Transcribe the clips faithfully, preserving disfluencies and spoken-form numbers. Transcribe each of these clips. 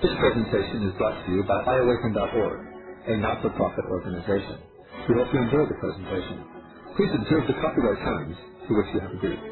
This presentation is brought to you by i awaken dot org, a not-for-profit organization. We hope you enjoy the presentation. Please observe the copyright terms to which you have agreed.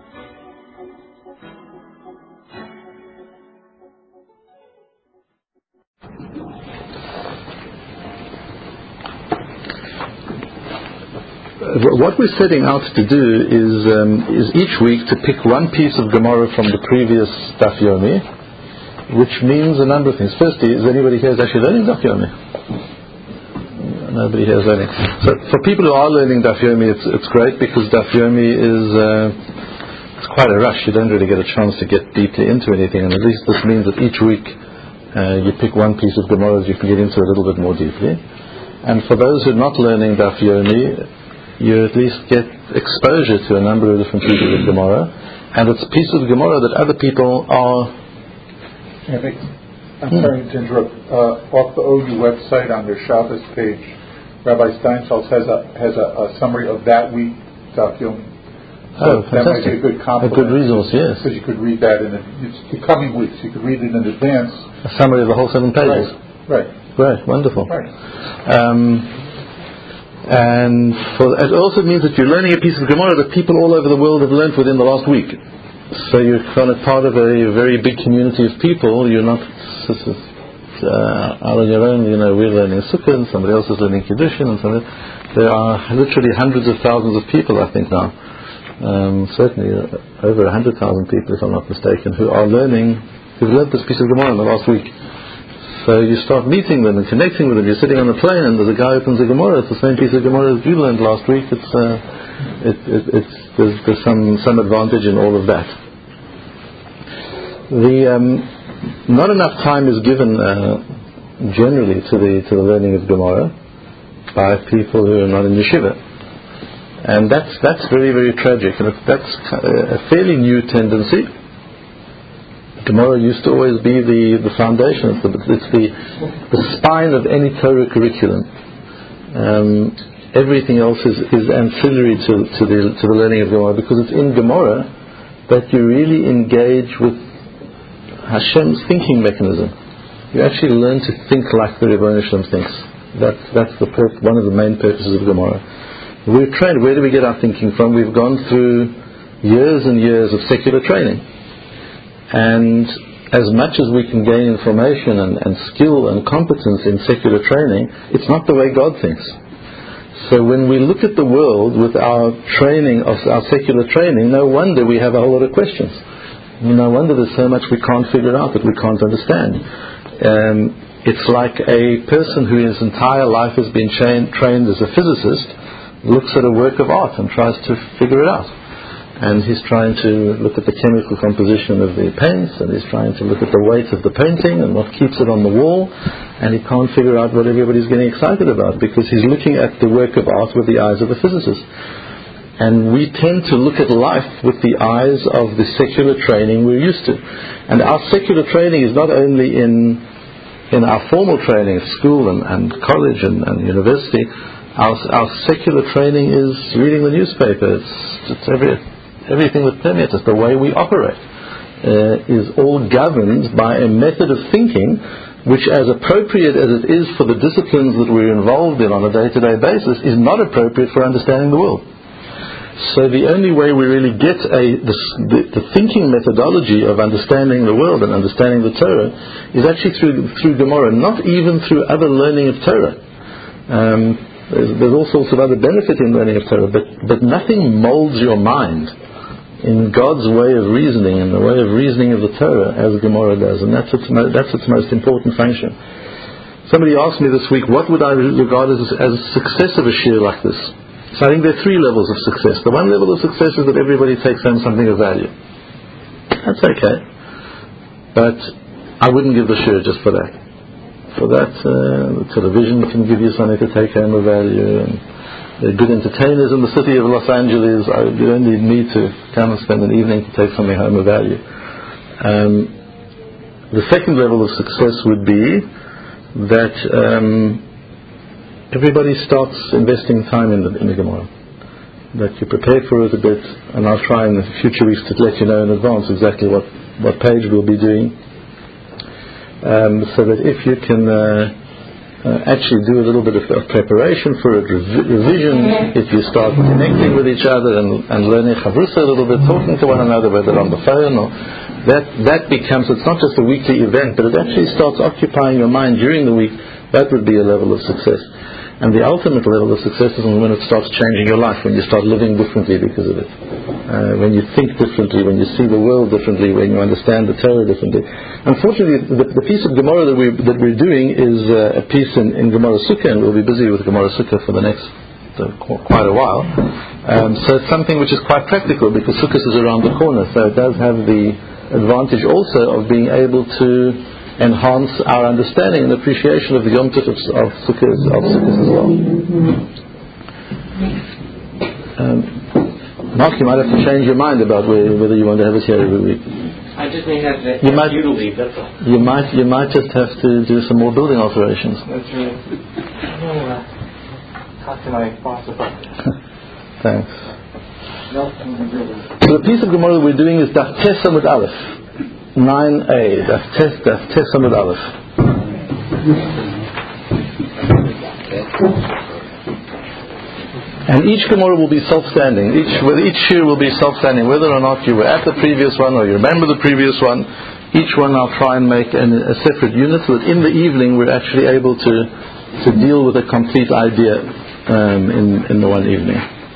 What we're setting out to do is um, is each week to pick one piece of Gemara from the previous Daf Yomi, which means a number of things. Firstly, is anybody here actually learning Daf Yomi? Nobody here is learning. So for people who are learning Daf Yomi, it's, it's great because Daf Yomi is uh, it's quite a rush. You don't really get a chance to get deeply into anything, and at least this means that each week uh, you pick one piece of Gemara that you can get into a little bit more deeply. And for those who are not learning Daf Yomi, you at least get exposure to a number of different pieces of Gemara, and it's pieces of Gemara that other people are... I'm hmm. sorry to interrupt. Uh, off the O U website on their Shabbos page, Rabbi Steinsaltz has a has a, a summary of that week, Daf Yomi. Oh, So fantastic. That might be a good compliment. A good resource, yes. Because you could read that in the, the coming weeks. You could read it in advance. A summary of the whole seven pages. Right. right. Great, wonderful. Right. Um, And for, it also means that you're learning a piece of Gemara that people all over the world have learned within the last week. So you're kind of part of a very big community of people. You're not sort of, uh, out on your own. You know, we're learning Sukkah and somebody else is learning Kiddushin, and somebody, there are literally hundreds of thousands of people, I think now. Um, certainly uh, over a hundred thousand people, if I'm not mistaken, who are learning, who've learned this piece of Gemara in the last week. So you start meeting them and connecting with them. You're sitting on the plane and there's a guy opens a Gemara. It's the same piece of Gemara as you learned last week. It's, uh, it, it, it's there's, there's some, some advantage in all of that. The um, not enough time is given uh, generally to the to the learning of Gemara by people who are not in yeshiva, and that's that's very very tragic, and it's, that's a fairly new tendency. Gemara used to always be the, the foundation, it's the, it's the, the spine of any Torah curriculum. Um, everything else is, is ancillary to, to, the, to the learning of Gemara, because it's in Gemara that you really engage with Hashem's thinking mechanism. You actually learn to think like the Rebbeinu Shalom thinks. That's, that's the pur- one of the main purposes of Gemara. We're trained. Where do we get our thinking from? We've gone through years and years of secular training. And as much as we can gain information and, and skill and competence in secular training, it's not the way God thinks. So when we look at the world with our training, of our secular training, no wonder we have a whole lot of questions. No wonder there's so much we can't figure out, that we can't understand. Um, it's like a person who his entire life has been trained, trained as a physicist, looks at a work of art and tries to figure it out. And he's trying to look at the chemical composition of the paints, and he's trying to look at the weight of the painting and what keeps it on the wall, and he can't figure out what everybody's getting excited about, because he's looking at the work of art with the eyes of a physicist. And we tend to look at life with the eyes of the secular training we're used to. And our secular training is not only in in our formal training at school and, and college and, and university. Our, our secular training is reading the newspaper. It's, it's every... Everything that permeates us, the way we operate, uh, is all governed by a method of thinking which, as appropriate as it is for the disciplines that we're involved in on a day-to-day basis, is not appropriate for understanding the world. So the only way we really get a the, the, the thinking methodology of understanding the world and understanding the Torah is actually through through Gemara, not even through other learning of Torah. Um, there's, there's all sorts of other benefit in learning of Torah, but, but nothing molds your mind in God's way of reasoning, in the way of reasoning of the Torah, as Gemara does, and that's its mo- that's its most important function. Somebody asked me this week, what would I regard as as success of a shiur like this? So I think there are three levels of success. The one level of success is that everybody takes home something of value. That's okay, but I wouldn't give the shiur just for that. For that, uh, the television can give you something to take home of value, and the good entertainers in the city of Los Angeles, you don't need me to come and spend an evening to take something home of value. Um, the second level of success would be that um, everybody starts investing time in the, in the Gemara. That you prepare for it a bit, and I'll try in the future weeks to let you know in advance exactly what, what page we'll be doing. Um, so that if you can uh, uh, actually do a little bit of, of preparation for it, rev- revision, if you start connecting with each other and, and learning chavrusa a little bit, talking to one another, whether on the phone or that, that becomes, it's not just a weekly event, but it actually starts occupying your mind during the week. That would be a level of success. And the ultimate level of success is when it starts changing your life, when you start living differently because of it. Uh, when you think differently, when you see the world differently, when you understand the Torah differently. Unfortunately, the, the piece of Gemara that, we, that we're doing is uh, a piece in, in Gemara Sukkah, and we'll be busy with Gemara Sukkah for the next uh, qu- quite a while. Um, so it's something which is quite practical because Sukkah is around the corner, so it does have the advantage also of being able to enhance our understanding and appreciation of the Yom Tov of, of Sukkot of Sukkot as well. Um, Mark, you might have to change your mind about where, whether you want to have it here every week. I just may have to you might, you to leave, that's all. You might, you might just have to do some more building alterations. That's right. I'll uh, talk to my boss about this. Thanks. No, so the piece of Gemara that we're doing is Daf Tesam with Aleph. nine A, Daf Tes, Daf Tesam with Aleph. And each Gemara will be self-standing. Each, whether each shir will be self-standing, whether or not you were at the previous one or you remember the previous one. Each one I'll try and make an, a separate unit, so that in the evening we're actually able to to deal with a complete idea um, in in the one evening.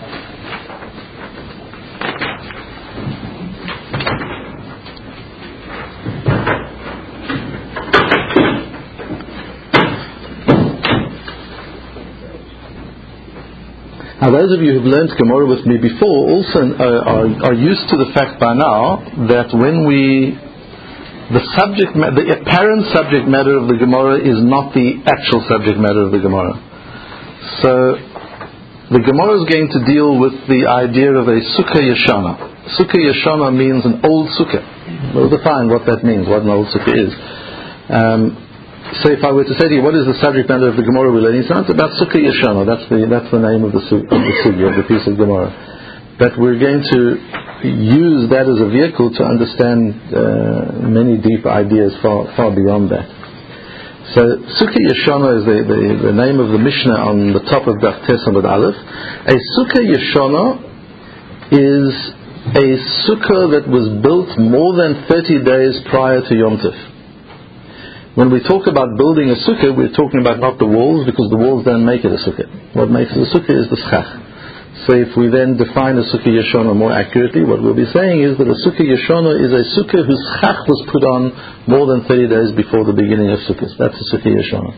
Now, those of you who've learned Gemara with me before also uh, are, are used to the fact by now that when we, the subject, ma- the apparent subject matter of the Gemara is not the actual subject matter of the Gemara. So, the Gemara is going to deal with the idea of a Sukkah Yeshana. Sukkah Yeshana means an old Sukkah. We'll define what that means, what an old Sukkah is. Um, So if I were to say to you, what is the subject matter of the Gemara we're learning? It's about Sukkah Yeshana. That's the that's the name of the su- of the sugi, of the piece of Gemara. But we're going to use that as a vehicle to understand uh, many deep ideas far far beyond that. So Sukkah Yeshana is the, the, the name of the Mishnah on the top of Daf Tesam with Aleph. A Sukkah Yeshana is a sukkah that was built more than thirty days prior to Yom Tov. When we talk about building a sukkah, we're talking about not the walls, because the walls don't make it a sukkah. What makes it a sukkah is the schach. So if we then define a sukkah yeshana more accurately, what we'll be saying is that a sukkah yeshana is a sukkah whose schach was put on more than thirty days before the beginning of sukkahs. That's a sukkah yeshana.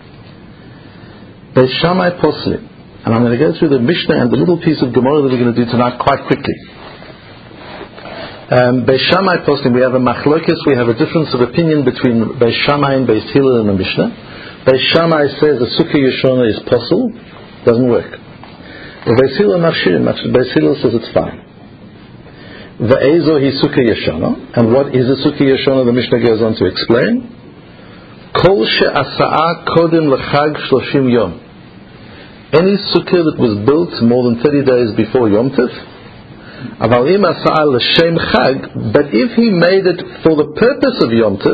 Beis Shammai Poslim. And I'm going to go through the Mishnah and the little piece of Gemara that we're going to do tonight quite quickly. Um, Beis Shammai Poslim, we have a machlokes, we have a difference of opinion between Beis Shammai and Beis Hillel in the Mishnah. Beis Shammai says a Sukkah Yeshana is possible, doesn't work. Beis Hillel Mashir, Beis Hillel says it's fine. Ve'ezo hi Sukkah Yeshana, and what is a Sukkah Yeshana? The Mishnah goes on to explain. Kol she'asa'a kodem l'chag shloshim yom. Any Sukkah that was built more than thirty days before Yom Tov, but if he made it for the purpose of Yom Tov,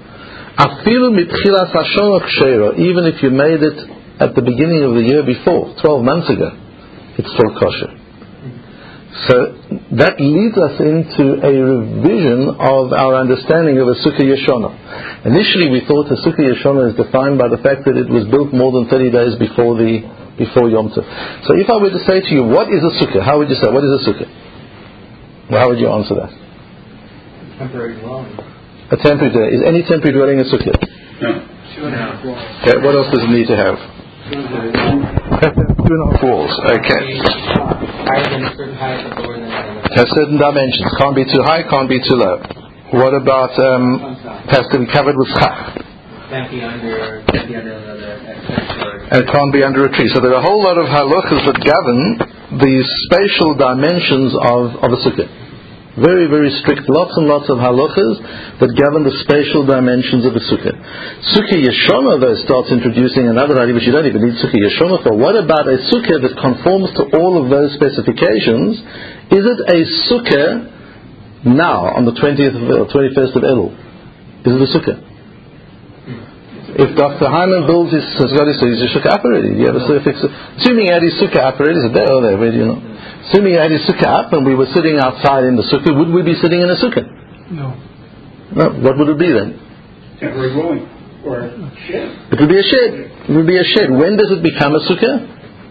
even if you made it at the beginning of the year before, twelve months ago, it's still kosher. So that leads us into a revision of our understanding of a Sukkah Yeshana. Initially we thought a Sukkah Yeshana is defined by the fact that it was built more than thirty days before the before Yom Tov. So if I were to say to you, what is a Sukkah? How would you say, what is a Sukkah? Well, how would you answer that? temporary dwelling. A temporary dwelling. Is any temporary dwelling a sukkah? No. Two and a half walls. Okay, what else does it need to have? Two and a half walls. Okay. Higher than a certain height or lower than that. Has certain dimensions. Can't be too high, can't be too low. What about, um, has to be covered with schach? Can't be under, can't be under another extension. And it can't be under a tree. So there are a whole lot of halachas that govern the spatial dimensions of, of a sukkah. Very, very strict, lots and lots of halachas that govern the spatial dimensions of a sukkah. Sukkah Yeshana, though, starts introducing another idea which you don't even need Sukkah Yeshana for. What about a sukkah that conforms to all of those specifications? Is it a sukkah now, on the twentieth or twenty-first of Elul? Is it a sukkah? If Doctor Hyman builds his, has got his, his sukkah up already, you have a sukkah fixer. Assuming he had his sukkah up already, is it there? Oh, there, where do you know? Assuming he had his sukkah up and we were sitting outside in the sukkah, would we be sitting in a sukkah? No. No, what would it be then? Temporary dwelling. Or a shed. It would be a shed. It would be a shed. When does it become a sukkah?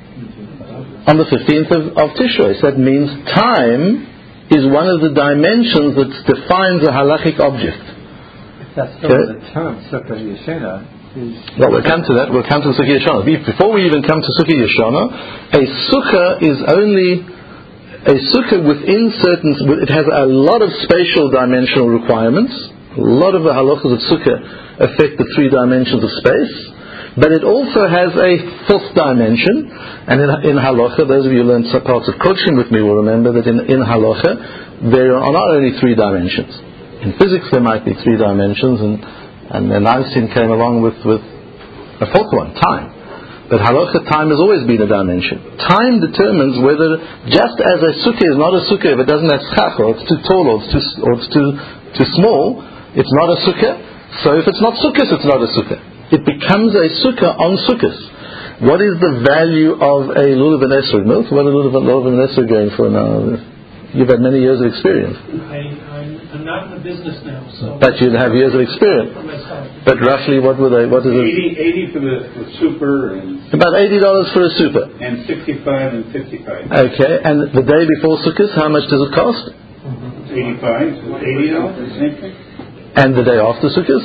On the fifteenth of, of Tishrei. So that means time is one of the dimensions that defines a halachic object. That's still okay. The term Sukkah Yeshana is... Well, we'll come to that. We'll come to Sukkah Yeshana. Before we even come to Sukkah Yeshana, a sukkah is only a sukkah within certain... It has a lot of spatial dimensional requirements. A lot of the halachas of sukkah affect the three dimensions of space. But it also has a fourth dimension. And in, in halacha, those of you who learned some parts of Kodshim with me will remember that in, in halacha, there are not only three dimensions. In physics there might be three dimensions, and, and then Einstein came along with, with a fourth one, time. But halacha, time has always been a dimension. Time determines whether, just as a sukkah is not a sukkah if it doesn't have schach, or it's too tall, or it's too, or it's too, too small, it's not a sukkah. So if it's not sukkahs, it's not a sukkah. It becomes a sukkah on sukkahs. What is the value of a lulav and esrog milk? What are lulav and esrog going for now? You've had many years of experience. I, I'm, I'm not in the business now, so... But you'd have years of experience. But roughly, what were they? What is it? eighty, eighty for the for super and... About eighty dollars for a super. And sixty-five and fifty-five. Okay, and the day before Sukkot, how much does it cost? eighty-five. eighty dollars, the same thing. And the day after Sukkot?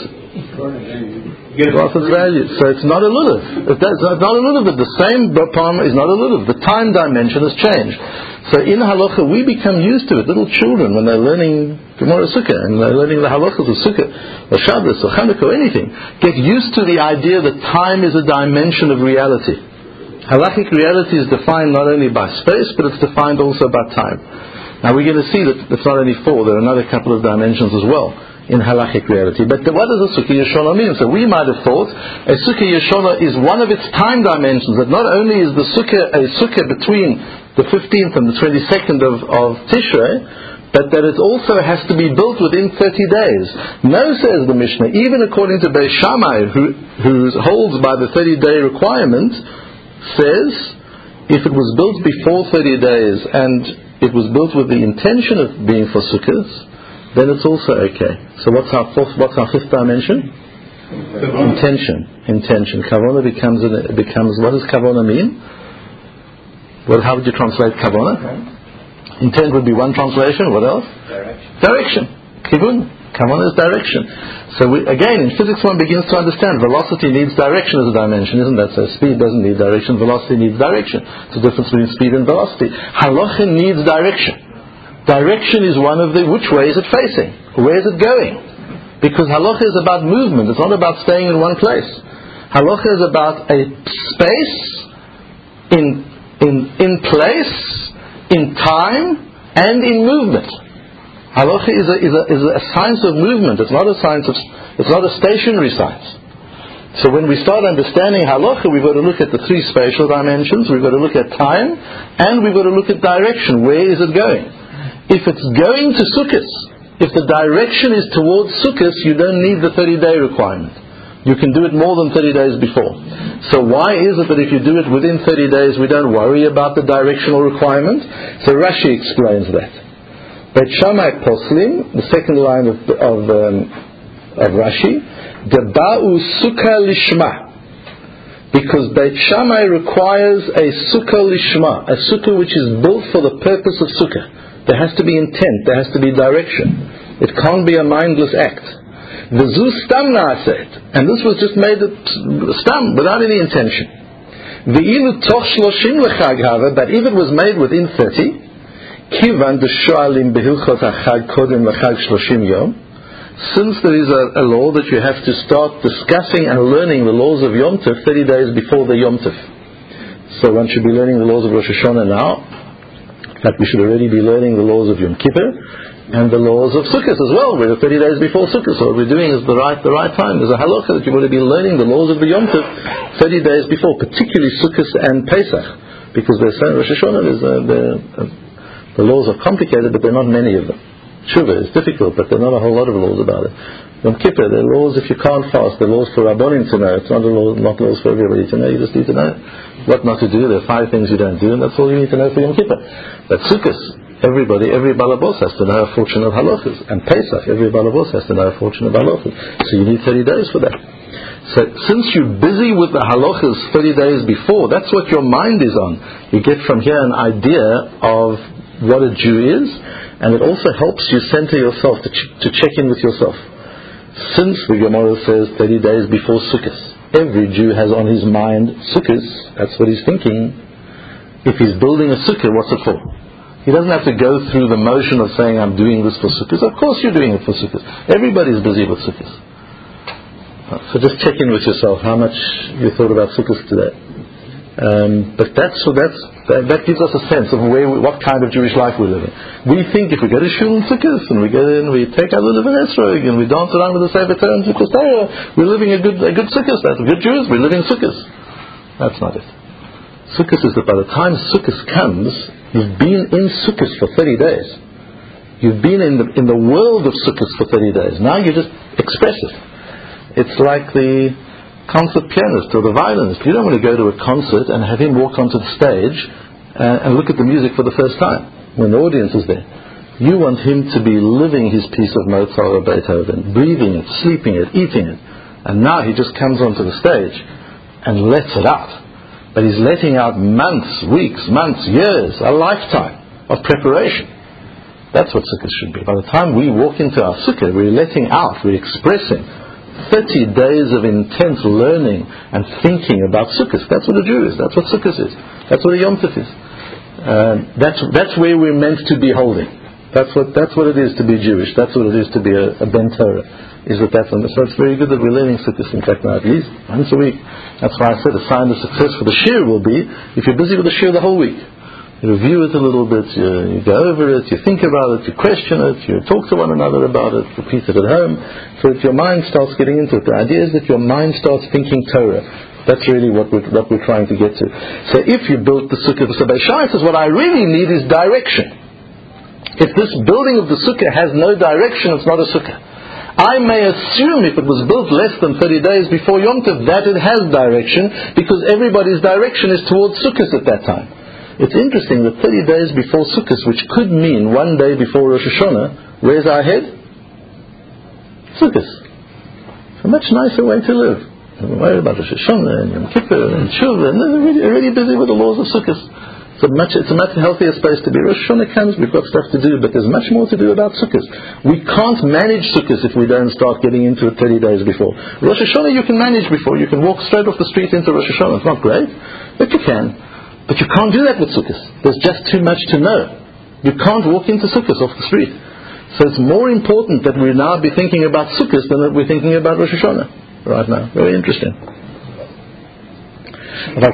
Half of the value. So it's not a lulav. It's not a lulav, but the same palm is not a lulav. The time dimension has changed. So in halacha, we become used to it. Little children, when they're learning Gemara Sukkah, and they're learning the halachas of Sukkah, or Shabbos, or Chanukah, or anything, get used to the idea that time is a dimension of reality. Halachic reality is defined not only by space, but it's defined also by time. Now we're going to see that it's not only four, there are another couple of dimensions as well in halachic reality. But what does a Sukkah Yeshana mean? So we might have thought a Sukkah Yeshana is one of its time dimensions, that not only is the Sukkah a Sukkah between the fifteenth and the twenty-second of, of Tishrei, but that it also has to be built within thirty days. No, says the Mishnah, even according to Beis Shammai, who, who holds by the thirty-day requirement, says if it was built before thirty days and it was built with the intention of being for Sukkahs, then it's also okay. So what's our fourth, what's our fifth dimension? Kavona. Intention. Intention. Kavona becomes, becomes, what does Kavona mean? Well, how would you translate Kavona? Okay. Intent would be one translation. What else? Direction. Direction. Kivun. Kavona is direction. So we, again, in physics one begins to understand velocity needs direction as a dimension, isn't that so? Speed doesn't need direction, velocity needs direction. It's the difference between speed and velocity. Halacha needs direction. Direction is one of the, which way is it facing? Where is it going? Because halacha is about movement, it's not about staying in one place. Halacha is about a space, in, in, in place, in time, and in movement. Halacha is a, is, a, is a science of movement, it's not a science of, it's not a stationary science. So when we start understanding halacha, we've got to look at the three spatial dimensions, we've got to look at time, and we've got to look at direction. Where is it going? If it's going to Sukkot, if the direction is towards Sukkot, you don't need the thirty-day requirement. You can do it more than thirty days before. So why is it that if you do it within thirty days, we don't worry about the directional requirement? So Rashi explains that. Beit Shammai Poslim, the second line of of, um, of Rashi, Deba'u Sukkah Lishma. Because Beit Shammai requires a Sukkah Lishma, a Sukkah which is built for the purpose of Sukkah. There has to be intent, there has to be direction. It can't be a mindless act. V'zu stam na'aset, and this was just made stam, without any intention. V'ilu toch shloshim l'chag hava, but if it was made within thirty, kivan d'shoalim behilchot hachag kodem l'chag shloshim yom, since there is a, a law that you have to start discussing and learning the laws of Yom Tov thirty days before the Yom Tov. So one should be learning the laws of Rosh Hashanah now. In fact, we should already be learning the laws of Yom Kippur and the laws of Sukkot as well. We're thirty days before Sukkot, so what we're doing is the right the right time. There's a halacha that you would have been learning the laws of the Yom Tov thirty days before, particularly Sukkot and Pesach, because they're saying Rosh Hashanah, there's a, the, uh, the laws are complicated, but there are not many of them. Tshuva is difficult, but there are not a whole lot of laws about it. Yom Kippur, there are laws if you can't fast. There are laws for Rabbonim to know. It's not a law, not laws for everybody to know. You just need to know what not to do. There are five things you don't do, and that's all you need to know for Yom Kippur. But Sukkot, everybody, every balabos has to know a fortune of halachas. And Pesach, every balabos has to know a fortune of halachas. So you need thirty days for that. So since you're busy with the halachas thirty days before, that's what your mind is on. You get from here an idea of what a Jew is, and it also helps you center yourself, to, ch- to check in with yourself. Since the Gemara says thirty days before Sukkot, every Jew has on his mind Sukkot, that's what he's thinking. If he's building a Sukkah, what's it for? He doesn't have to go through the motion of saying, I'm doing this for Sukkot. Of course you're doing it for Sukkot. Everybody's busy with Sukkot. So just check in with yourself how much you thought about Sukkot today. Um, but that's so that's that, that gives us a sense of where we, what kind of Jewish life we're living. We think if we go to shul and Sukkot and we go in, we take our little esrog and we dance around with the Sefer Torah and Sukkot Torah, we're living a good a good Sukkot. That's good Jews. We're living Sukkot. That's not it. Sukkot is that by the time Sukkot comes, you've been in Sukkot for thirty days. You've been in the in the world of Sukkot for thirty days. Now you just express it. It's like the concert pianist or the violinist. You don't want to go to a concert and have him walk onto the stage uh, and look at the music for the first time when the audience is there. You want him to be living his piece of Mozart or Beethoven, breathing it, sleeping it, eating it. And now he just comes onto the stage and lets it out. But he's letting out months, weeks, months, years, a lifetime of preparation. That's what Sukkot should be. By the time we walk into our Sukkah, we're letting out, we're expressing thirty days of intense learning and thinking about Sukkot. That's what a Jew is. That's what Sukkot is. That's what a Yom Tov is. Um, that's that's where we're meant to be holding. That's what that's what it is to be Jewish. That's what it is to be a, a Ben Torah. Is that that's so it's very good that we're learning Sukkot. In fact, now at least once a week. That's why I said a sign of success for the shir will be if you're busy with the shir the whole week. You review it a little bit, you, you go over it, you think about it, you question it, you talk to one another about it, repeat it at home, so that your mind starts getting into it. The idea is that your mind starts thinking Torah. That's really what we're, what we're trying to get to. So if you built the Sukkah, so Beis Shammai says, what I really need is direction. If this building of the Sukkah has no direction, it's not a Sukkah. I may assume if it was built less than thirty days before Yom Tov that it has direction, because everybody's direction is towards Sukkot at that time. It's interesting that thirty days before Sukkot, which could mean one day before Rosh Hashanah, where's our head? Sukkot. It's a much nicer way to live. We're worried about Rosh Hashanah and Yom Kippur and children. They're already, already busy with the laws of Sukkot. It's a much, it's a much healthier space to be. Rosh Hashanah comes, we've got stuff to do, but there's much more to do about Sukkot. We can't manage Sukkot if we don't start getting into it thirty days before. Rosh Hashanah you can manage before. You can walk straight off the street into Rosh Hashanah. It's not great, but you can. But you can't do that with Sukkot. There's just too much to know. You can't walk into Sukkot off the street. So it's more important that we now be thinking about Sukkot than that we're thinking about Rosh Hashanah right now. Very interesting. But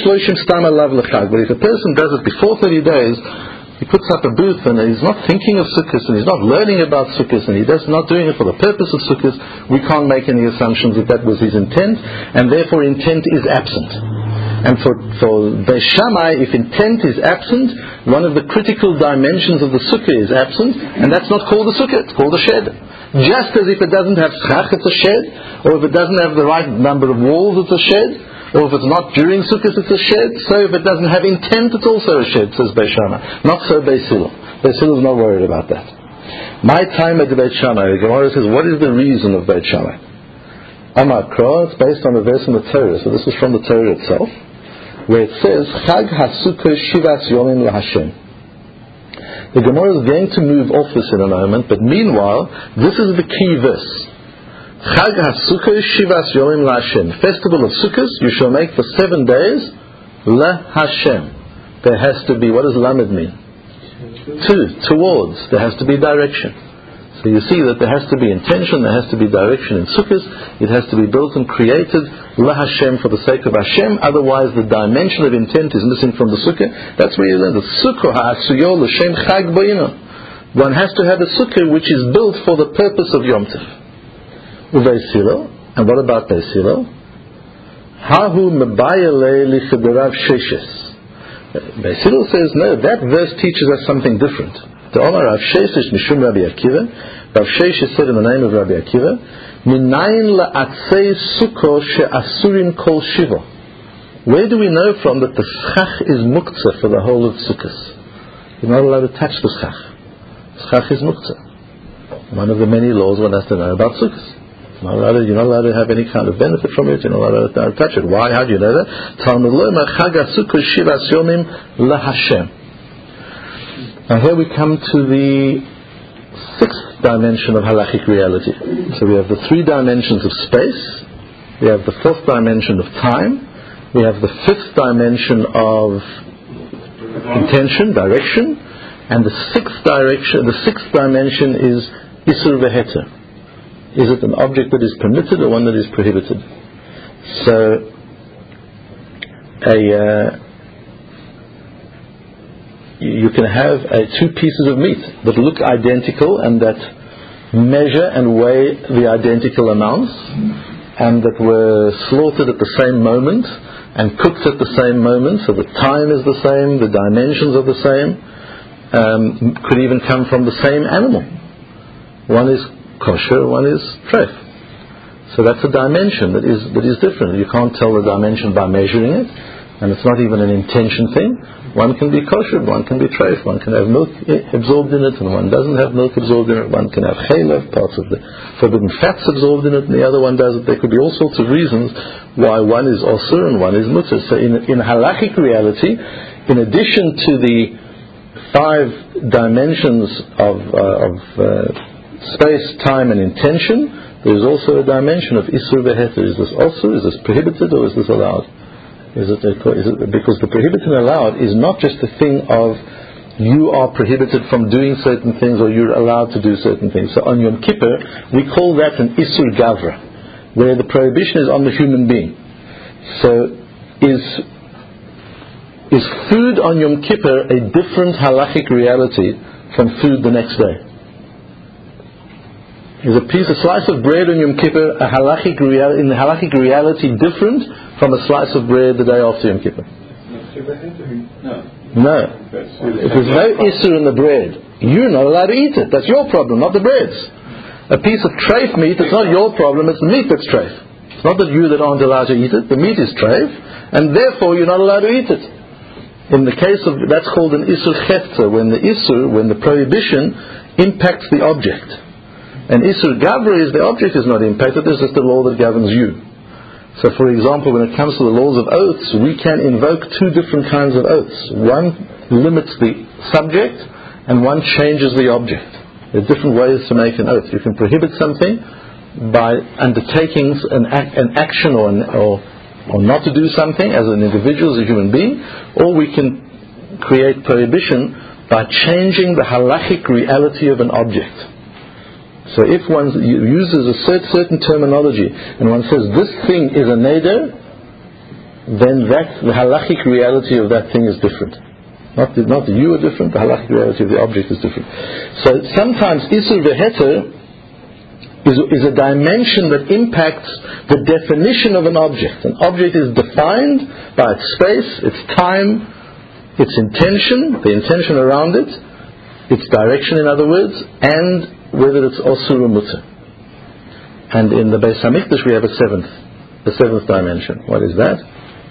if a person does it before thirty days, he puts up a booth and he's not thinking of Sukkot and he's not learning about Sukkot and he's not doing it for the purpose of Sukkot, we can't make any assumptions that that was his intent, and therefore intent is absent. And for, for Beis Shammai, if intent is absent, one of the critical dimensions of the sukkah is absent, and that's not called a sukkah, it's called a shed. Just as if it doesn't have schach, it's a shed, or if it doesn't have the right number of walls, it's a shed, or if it's not during sukkah, it's a shed, so if it doesn't have intent, it's also a shed, says Beis Shammai. Not so Beis Hillel. Beis Hillel is not worried about that. My time at the Beis Shammai, the Gemara says, what is the reason of Beis Shammai? Amar Kra, it's based on a verse in the Torah, so this is from the Torah itself, where it says, Chag HaSukkah Shivas Yomim LaHashem. The Gemara is going to move off this in a moment, but meanwhile, this is the key verse. Chag HaSukkah Shivas Yomim LaHashem. Festival of Sukkot you shall make for seven days, LaHashem. There has to be, what does Lamed mean? To, towards. There has to be direction. So you see that there has to be intention, there has to be direction in Sukkot, it has to be built and created La Hashem, for the sake of Hashem, otherwise the dimension of intent is missing from the Sukkah. That's where you learn the Sukkah ha'asuyo l'shem chag bo'ino. One has to have a Sukkah which is built for the purpose of Yom Tov. Uveis Hillel, and what about Beis Hillel? Hahu mebayale lichederav sheshes. Beis Hillel says, no, that verse teaches us something different. The Omar Rav Sheshes Mishum Rabbi Akiva. Rav Sheshes said in the name of Rabbi Akiva, Minayin la'atzei sukkah she'asurin kol shiva. Where do we know from that the schach is muktzah for the whole of Sukkot? You're not allowed to touch the schach. Schach is muktzah. One of the many laws one has to know about Sukkot. You're not allowed to, you're not allowed to have any kind of benefit from it. You're not allowed to touch it. Why? How do you know that? Talmud Lomer Chag HaSukkot Shivas Yomim LaHashem. Now here we come to the sixth dimension of halachic reality. So we have the three dimensions of space. We have the fourth dimension of time. We have the fifth dimension of intention, direction, and the sixth direction, the sixth dimension is isur v'heter. Is it an object that is permitted or one that is prohibited? So, a uh, you can have uh, two pieces of meat that look identical and that measure and weigh the identical amounts, and that were slaughtered at the same moment and cooked at the same moment, so the time is the same, the dimensions are the same, um, could even come from the same animal. One is kosher, one is treif. So that's a dimension that is that is different. You can't tell the dimension by measuring it, and it's not even an intention thing. One can be kosher, one can be treif, one can have milk absorbed in it, and one doesn't have milk absorbed in it. One can have chaylev, parts of the forbidden fats absorbed in it, and the other one doesn't. There could be all sorts of reasons why one is osur and one is mutter. So in, in halachic reality, in addition to the five dimensions of, uh, of uh, space, time, and intention, there is also a dimension of isur v'heter. Is this osur? Is this prohibited, or is this allowed? Is it, a, is it because the prohibited and allowed is not just a thing of you are prohibited from doing certain things or you're allowed to do certain things. So on Yom Kippur we call that an isur gavra, where the prohibition is on the human being. So is is food on Yom Kippur a different halachic reality from food the next day? Is a piece, a slice of bread on Yom Kippur, a halachic real, in halachic reality different from a slice of bread the day after Yom Kippur? No. No. If there's no isur in the bread, you're not allowed to eat it. That's your problem, not the bread's. A piece of treif meat, it's not your problem, it's the meat that's treif. It's not that you that aren't allowed to eat it, the meat is treif, and therefore you're not allowed to eat it. In the case of, that's called an isur chefza, when the isur, when the prohibition impacts the object. And isur gavra is the object is not impacted, this is the law that governs you. So for example, when it comes to the laws of oaths, we can invoke two different kinds of oaths. One limits the subject and one changes the object. There are different ways to make an oath. You can prohibit something by undertaking an, act, an action or, an, or, or not to do something as an individual, as a human being, or we can create prohibition by changing the halachic reality of an object. So if one uses a certain terminology and one says this thing is a neder, then that the halachic reality of that thing is different. Not that, not that you are different, the halachic reality of the object is different. So sometimes isur v'heter is, is a dimension that impacts the definition of an object. An object is defined by its space, its time, its intention, the intention around it, its direction in other words, and whether it's osur or mutter. And in the Beis Hamikdash we have a seventh, the seventh dimension. What is that?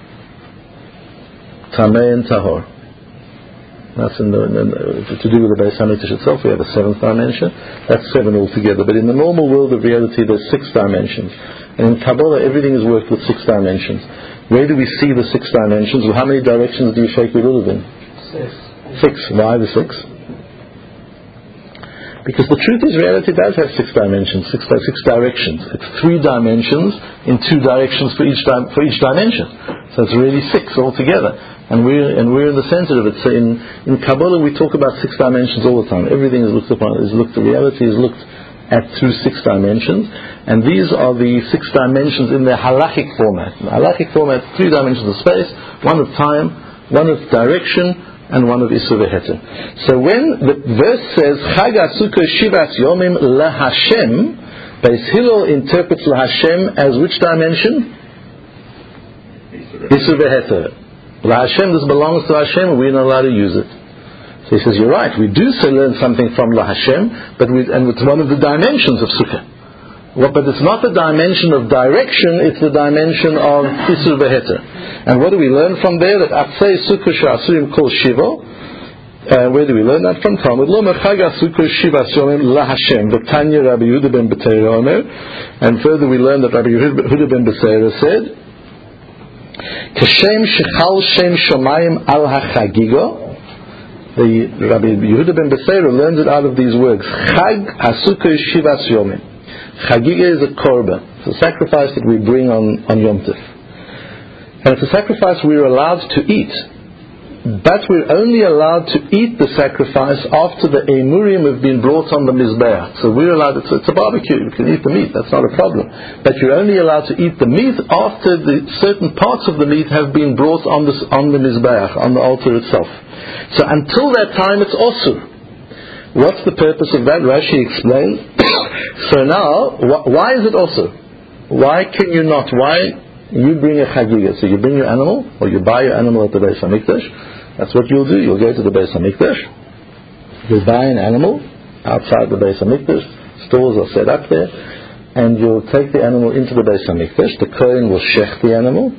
Tameh and Tahor. That's in the, in the, to do with the Beis Hamikdash itself. We have a seventh dimension. That's seven altogether. But in the normal world of reality, there's six dimensions. And in Kabbalah, everything is worked with six dimensions. Where do we see the six dimensions? Well, how many directions do you shake your lulav in? Six. Six. Why the six? Because the truth is, reality does have six dimensions, six six directions. It's three dimensions in two directions for each di- for each dimension. So it's really six altogether. And we're and we're in the center of it. So in, in Kabbalah we talk about six dimensions all the time. Everything is looked upon, is looked at, reality is looked at through six dimensions. And these are the six dimensions in their halachic format. In the halachic format, three dimensions of space, one of time, one of direction, and one of isur v'heter. So when the verse says Chag HaSukkot Shivas Yomim LaHashem, Beis Hillel interprets LaHashem as which dimension? Isur v'heter. LaHashem, this belongs to Hashem, and we're not allowed to use it. So he says, you're right, we do so learn something from La Hashem, but we, and it's one of the dimensions of Sukkah. Well, but it's not the dimension of direction, it's the dimension of Isur Beheter. And what do we learn from there? That Atzei Sukkah Sha'asurim Kol Shivo. Uh, where do we learn that from? Talmud Lo Mechaga Sukkah Shiva Shomim La Hashem. B'Tanya Rabbi Yehuda ben Beteira Omer. And further we learn that Rabbi Yehuda ben Beteira said, Kashem Shechal Shem Shomayim Al HaChagigo. The Rabbi Yehuda ben Beseira learns it out of these words. Chag Asukah Shivas Yomim. Chagiga is a korban. It's a sacrifice that we bring on, on Yom Tov. And it's a sacrifice we're allowed to eat. But we're only allowed to eat the sacrifice after the emurim have been brought on the mizbeach. So we're allowed, it's, it's a barbecue, you can eat the meat, that's not a problem. But you're only allowed to eat the meat after the certain parts of the meat have been brought on the, on the mizbeach, on the altar itself. So until that time it's osur. What's the purpose of that? Rashi explained. So now, wh- why is it osur? Why can you not? Why you bring a chagiga? So you bring your animal, or you buy your animal at the Beis HaMikdash. That's what you'll do. You'll go to the Beis HaMikdash. You'll buy an animal outside the Beis HaMikdash. Stores are set up there, and you'll take the animal into the Beis HaMikdash. The Kohen will shech the animal,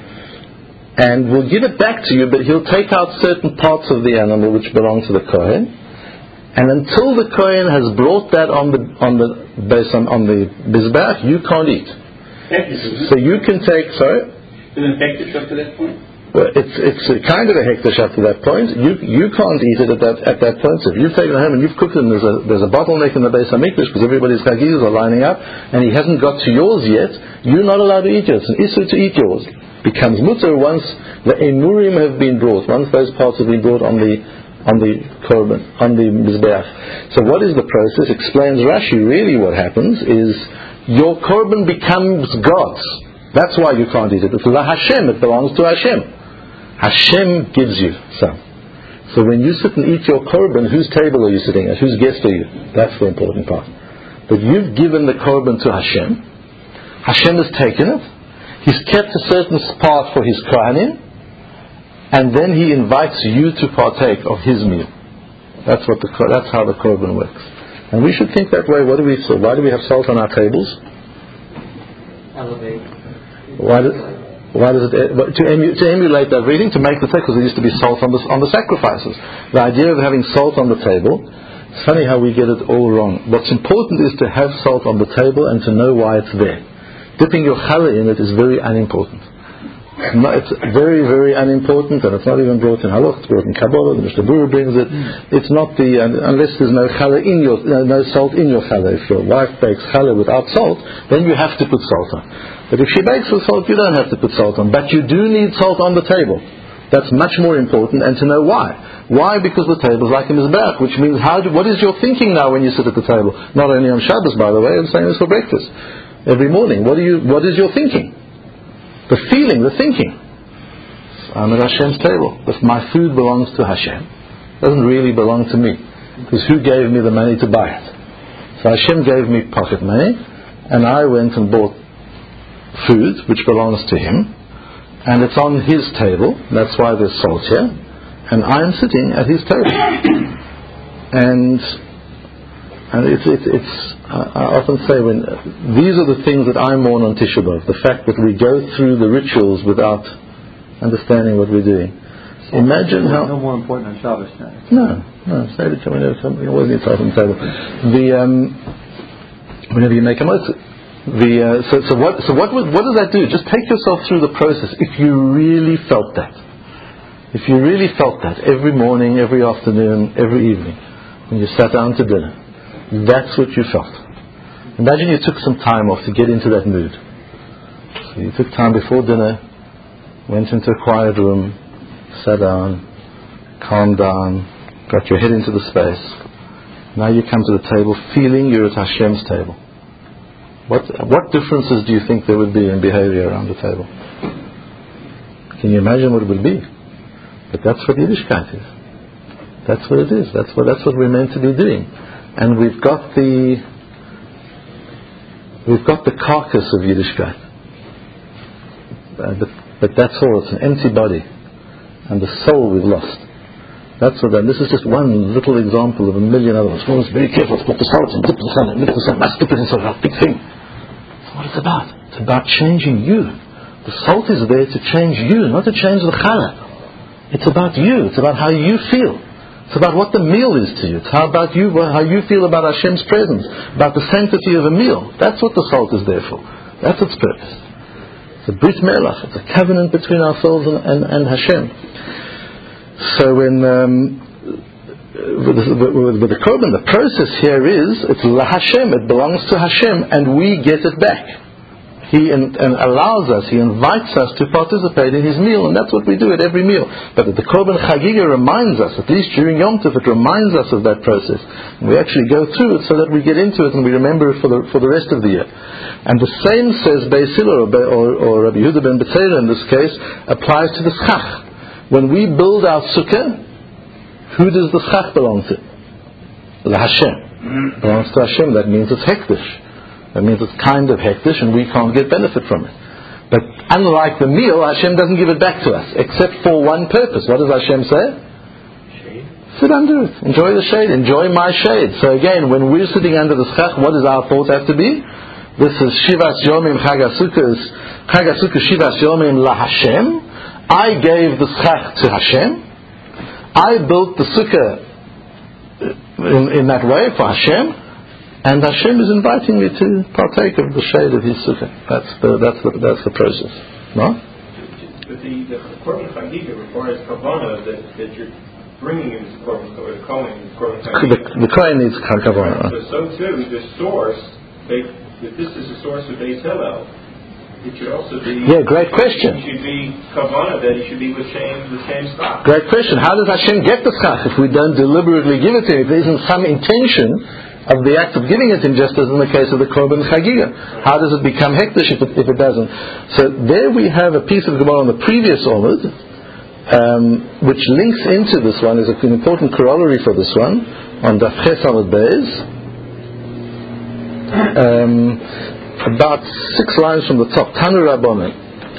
and will give it back to you, but he'll take out certain parts of the animal which belong to the Kohen, and until the Kohen has brought that on the on the base on, on the Mizbeach, you can't eat. So you can take, sorry? Is it hektish up to that point? Well, it's it's a kind of a hektish up to that point. You you can't eat it at that at that point. So if you've taken it home and you've cooked it, and there's a there's a bottleneck in the Beis HaMikdash because everybody's chagigas are lining up, and he hasn't got to yours yet, you're not allowed to eat yours. It's an issue to eat yours. Becomes mutter once the emurim have been brought, once those parts have been brought on the on the korban, on the mizbeach. So what is the process? Explains Rashi. Really, what happens is your korban becomes God's. That's why you can't eat it. It's la Hashem. It belongs to Hashem. Hashem gives you some. So when you sit and eat your korban, whose table are you sitting at? Whose guest are you? That's the important part. But you've given the korban to Hashem. Hashem has taken it. He's kept a certain part for his kohanim, and then he invites you to partake of his meal. That's what the that's how the korban works. And we should think that way. What do we so why do we have salt on our tables? Elevate. Why does why does it to, emu, to emulate that reading, to make the text, because there used to be salt on the on the sacrifices. The idea of having salt on the table. It's funny how we get it all wrong. What's important is to have salt on the table and to know why it's there. Dipping your challah in it is very unimportant. No, it's very, very unimportant, and it's not even brought in halach. It's brought in Kabbalah. The Mishnah Berurah brings it. It's not the uh, unless there's no challah in your uh, no salt in your challah. If your wife bakes challah without salt, then you have to put salt on. But if she bakes with salt, you don't have to put salt on. But you do need salt on the table. That's much more important, and to know why. Why? Because the table is like a mizbeach, which means how do, what is your thinking now when you sit at the table? Not only on Shabbos, by the way, I'm saying this for breakfast. Every morning, what do you? What is your thinking? The feeling, the thinking. I'm at Hashem's table. If my food belongs to Hashem, it doesn't really belong to me, because who gave me the money to buy it? So Hashem gave me pocket money, and I went and bought food which belongs to Him, and it's on His table. That's why there's salt here, and I'm sitting at His table. And and it's it's, it's I often say when uh, these are the things that I mourn on Tisha B'Av, the fact that we go through the rituals without understanding what we're doing. So Imagine how no more important than Shabbos now. No, no. Say it to me. Something always needs on the table. The um, whenever you make a mitzvah, the uh, so so what so what what does that do? Just take yourself through the process. If you really felt that, if you really felt that every morning, every afternoon, every evening, when you sat down to dinner. That's what you felt. Imagine you took some time off to get into that mood. So you took time before dinner, went into a quiet room, sat down, calmed down, got your head into the space. Now you come to the table feeling you're at Hashem's table. What what differences do you think there would be in behavior around the table? Can you imagine what it would be? But that's what Yiddishkeit is. That's what it is. That's what that's what we're meant to be doing. And we've got the we've got the carcass of Yiddishkeit, uh, but, but that's all. It's an empty body, and the soul we've lost. That's what that. This is just one little example of a million other ones. One is very careful to put the salt and dip the sun and dip the sun. Must dip it inside a big thing. That's what it's about. It's about changing you. The salt is there to change you, not to change the challah. It's about you. It's about how you feel. It's about what the meal is to you. It's how about you, how you feel about Hashem's presence, about the sanctity of a meal. That's what the salt is there for. That's its purpose. It's a brit melach. It's a covenant between ourselves and, and, and Hashem. So when um, with, the, with, with the korban, the process here is it's la Hashem. It belongs to Hashem, and we get it back. He in, and allows us, He invites us to participate in His meal, and that's what we do at every meal. But the Korban Chagiga reminds us, at least during Yom Tov, it reminds us of that process. And we actually go through it so that we get into it and we remember it for the for the rest of the year. And the same, says Beis Hillel, or, or, or Rabbi Yehuda ben Betzeira in this case, applies to the schach. When we build our sukkah, who does the schach belong to? The Hashem. It belongs to Hashem. That means it's hektish. That means it's kind of hektish and we can't get benefit from it. But unlike the meal, Hashem doesn't give it back to us, except for one purpose. What does Hashem say? Shade. Sit under it. Enjoy the shade. Enjoy my shade. So again, when we're sitting under the schach, what does our thought have to be? This is Shivas Yomim Chag HaSukkah, Chag HaSukkah Shivas Yomim La Hashem. I gave the schach to Hashem. I built the sukkah in, in that way for Hashem. And Hashem is inviting me to partake of the shade of His sukkah. That's the that's the that's the process. No? But the the korban chagiga requires kavanah that, that you're bringing in this korban or the kohen korban chagiga. The, the kohen needs kavanah. So so too the source. They, if this is the source of Beis Hillel, it should also be. Yeah, great question. It should be kavanah that it should be with same the same stock. Great question. How does Hashem get the schach if we don't deliberately give it to Him? If there isn't some intention of the act of giving it Him, just as in the case of the Korban Chagiga. How does it become hektish if it, if it doesn't? So there we have a piece of Gemara on the previous Omid, um, which links into this one, is an important corollary for this one, on Daf Ches Amud Beis, um, about six lines from the top. Tanu Rabbanan.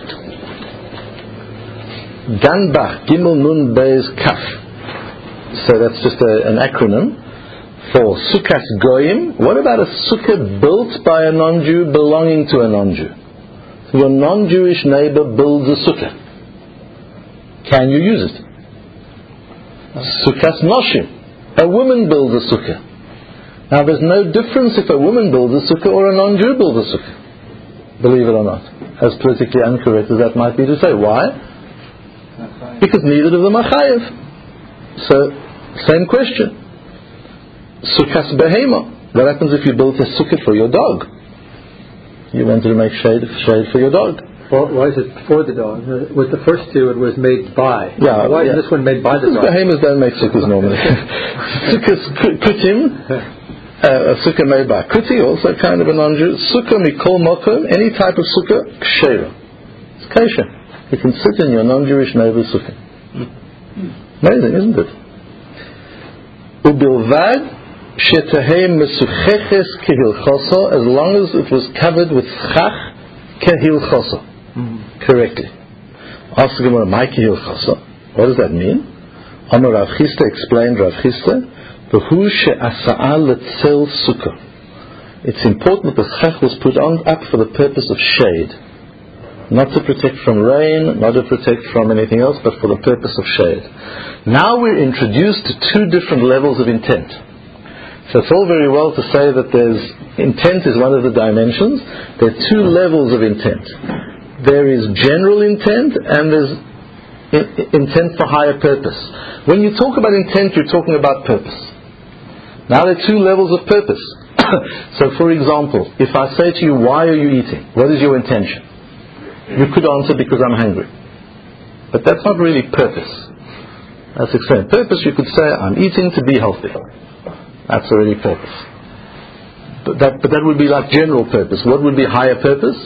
Ganbach Gimel Nun Beis Kaf. So that's just a, an acronym for Sukkot Goyim. What about a sukkah built by a non-Jew belonging to a non-Jew? So your non-Jewish neighbor builds a sukkah. Can you use it? Sukkot Noshim. A woman builds a sukkah. Now there's no difference if a woman builds a sukkah or a non-Jew builds a sukkah. Believe it or not. As politically incorrect as that might be to say. Why? Because neither of them are chayev. So, same question. Sukkahs behema. What happens if you built a sukkah for your dog? You wanted to make shade, shade for your dog. Well, why is it for the dog? With the first two, it was made by. Yeah. Why yeah. is this one made by the dog? Behemoths don't make sukkahs normally. Sukkahs kutim, uh, a sukkah made by kuti, also kind of a non-Jew. Sukkah mikol mokom, any type of sukkah, kshera. It's kosher. You can sit in your non-Jewish neighbor's sukkah. Amazing, isn't it? Ubilvad Shetahei mesucheches kehilchoso, as long as it was covered with chach kehilchoso, mm-hmm. correctly. Ask the Gemara, my kehilchoso. What does that mean? Amar Rav Chisda explained, Rav Chisda, v'hu she'asa'a letzel sukkah. It's important that the chach was put on up for the purpose of shade, not to protect from rain, not to protect from anything else, but for the purpose of shade. Now we're introduced to two different levels of intent. So it's all very well to say that there's intent is one of the dimensions. There are two levels of intent. There is general intent and there's in, intent for higher purpose. When you talk about intent, you're talking about purpose. Now there are two levels of purpose. So for example, if I say to you, why are you eating? What is your intention? You could answer, because I'm hungry. But that's not really purpose. That's explained. Purpose, you could say, I'm eating to be healthy. That's already purpose. But that, but that would be like general purpose. What would be higher purpose?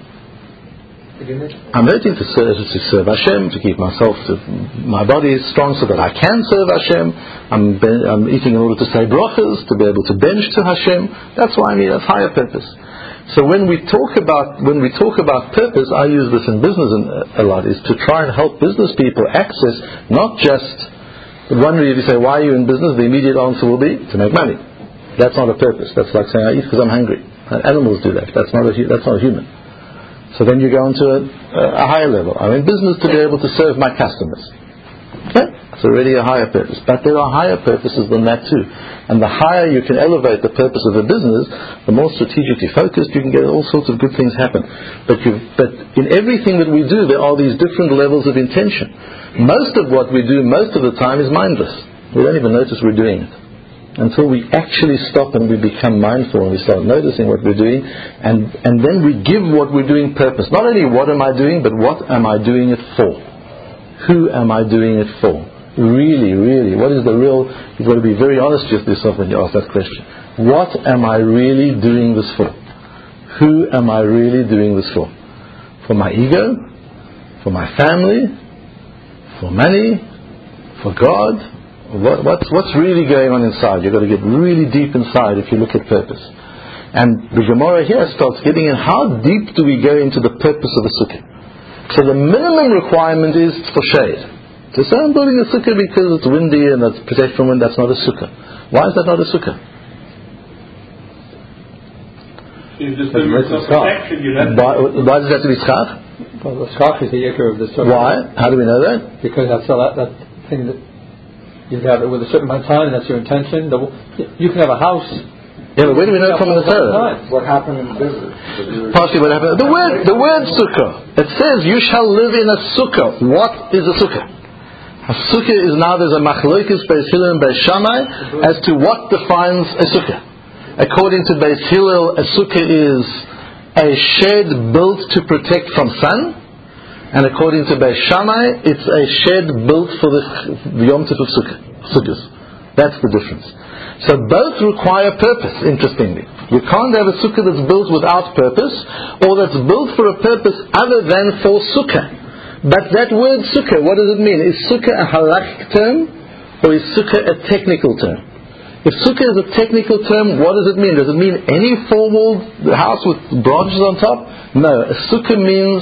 I'm eating to serve, to serve Hashem, to keep myself, to, my body is strong so that I can serve Hashem. I'm, I'm eating in order to say brachas, to be able to bench to Hashem. That's why I mean that's higher purpose. So when we talk about when we talk about purpose, I use this in business a lot, is to try and help business people access not just But one reason, if you say, why are you in business? The immediate answer will be, to make money. That's not a purpose. That's like saying, I eat because I'm hungry. And animals do that. That's not a, that's not a human. So then you go on to a, a higher level. I'm in business to be able to serve my customers. Okay? It's already a higher purpose. But there are higher purposes than that too. And the higher you can elevate the purpose of a business, the more strategically focused, you can get all sorts of good things happen. But, you, but in everything that we do, there are these different levels of intention. Most of what we do, most of the time, is mindless. We don't even notice we're doing it. Until we actually stop and we become mindful and we start noticing what we're doing, and, and then we give what we're doing purpose. Not only what am I doing, but what am I doing it for? Who am I doing it for? Really, really, what is the real... You've got to be very honest with yourself when you ask that question. What am I really doing this for? Who am I really doing this for? For my ego? For my family? For money? For God? What, what's, what's really going on inside? You've got to get really deep inside if you look at purpose. And the Gemara here starts getting in, how deep do we go into the purpose of a sukkah? So the minimum requirement is for shade. To say I'm building a sukkah because it's windy and it's protect from wind, that's not a sukkah. Why is that not a sukkah? It's just protection. Why, why does it have to be schach? Well, the schach is the ikar of the sukkah. Why? How do we know that? Because that's that, that thing that you have it with a certain amount of time, and that's your intention. The, you can have a house. Yeah, but where do we know it from the Torah? What happened in business? Partially what happened. The word, the word sukkah. It says you shall live in a sukkah. What is a sukkah? A sukkah is now there's a machlokes Beis Hillel and Beis Shammai as to what defines a sukkah. According to Beis Hillel, a sukkah is a shed built to protect from sun. And according to Beis Shammai, it's a shed built for the, the Yom Tov of Sukkot. That's the difference. So both require purpose, interestingly. You can't have a sukkah that's built without purpose, or that's built for a purpose other than for sukkah. But that word sukkah, what does it mean? Is sukkah a halachic term, or is sukkah a technical term? If sukkah is a technical term, what does it mean? Does it mean any four-walled house with branches on top? No. A sukkah means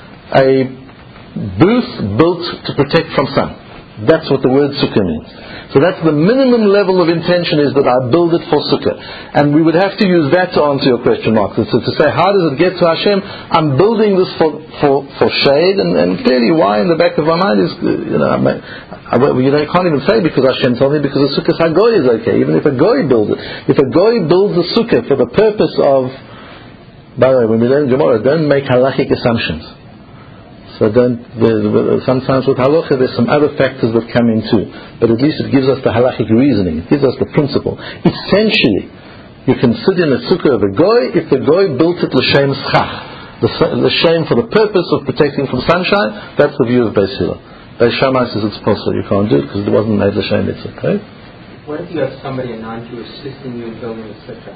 a booth built to protect from sun. That's what the word sukkah means. So that's the minimum level of intention, is that I build it for sukkah. And we would have to use that to answer your question, Mark. So to say, how does it get to Hashem? I'm building this for, for, for shade, and, and clearly why in the back of my mind is, you know, I, I, you know, I can't even say because Hashem told me, because a sukkah hagoy is okay, even if a goy builds it. If a goy builds a sukkah for the purpose of, by the way, when we learn Gemara, don't make halachic assumptions. So don't, sometimes with halacha there's some other factors that come in too. But at least it gives us the halachic reasoning. It gives us the principle. Essentially, you can sit in a sukkah of a goy if the goy built it l'shem schach. The shem for the purpose of protecting from sunshine. That's the view of Beis Hillel. Beis Shammai says it's possible. You can't do it because it wasn't made l'shem mitzvah. Okay? What if you have somebody, a non-Jew, assisting you in building a sukkah?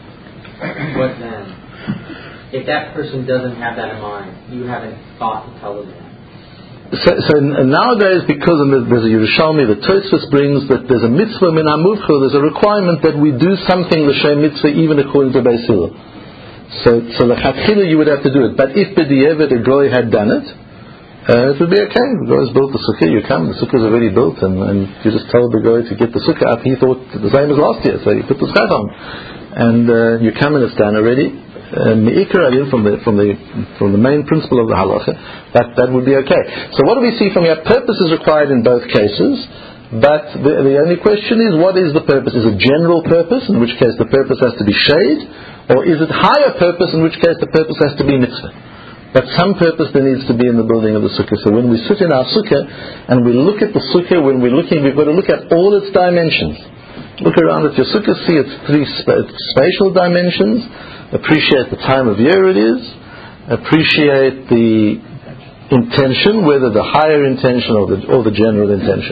What then? If that person doesn't have that in mind, you haven't thought to tell them that. So, so nowadays, because there's a Yerushalmi, the Tosfos brings that there's a mitzvah min hamuvcha, there's a requirement that we do something l'shem mitzvah even according to Beis Hillel. So, so l'chatchila you would have to do it. But if b'di'evet a goy had done it, uh, it would be okay. The goy has built the sukkah, you come, the sukkah is already built, and, and you just told the goy to get the sukkah up. He thought the same as last year, so you put the schach on, and uh, you come and it's done already. Me'ikar alin from the from the from the main principle of the halacha, that that would be okay. So what do we see from here? Purpose is required in both cases, but the, the only question is, what is the purpose? Is it general purpose, in which case the purpose has to be shade, or is it higher purpose, in which case the purpose has to be mitzvah? But some purpose there needs to be in the building of the sukkah. So when we sit in our sukkah and we look at the sukkah, when we're looking, we've got to look at all its dimensions. Look around at your sukkah, see its three sp- spatial dimensions. Appreciate the time of year it is. Appreciate the intention, whether the higher intention or the or the general intention.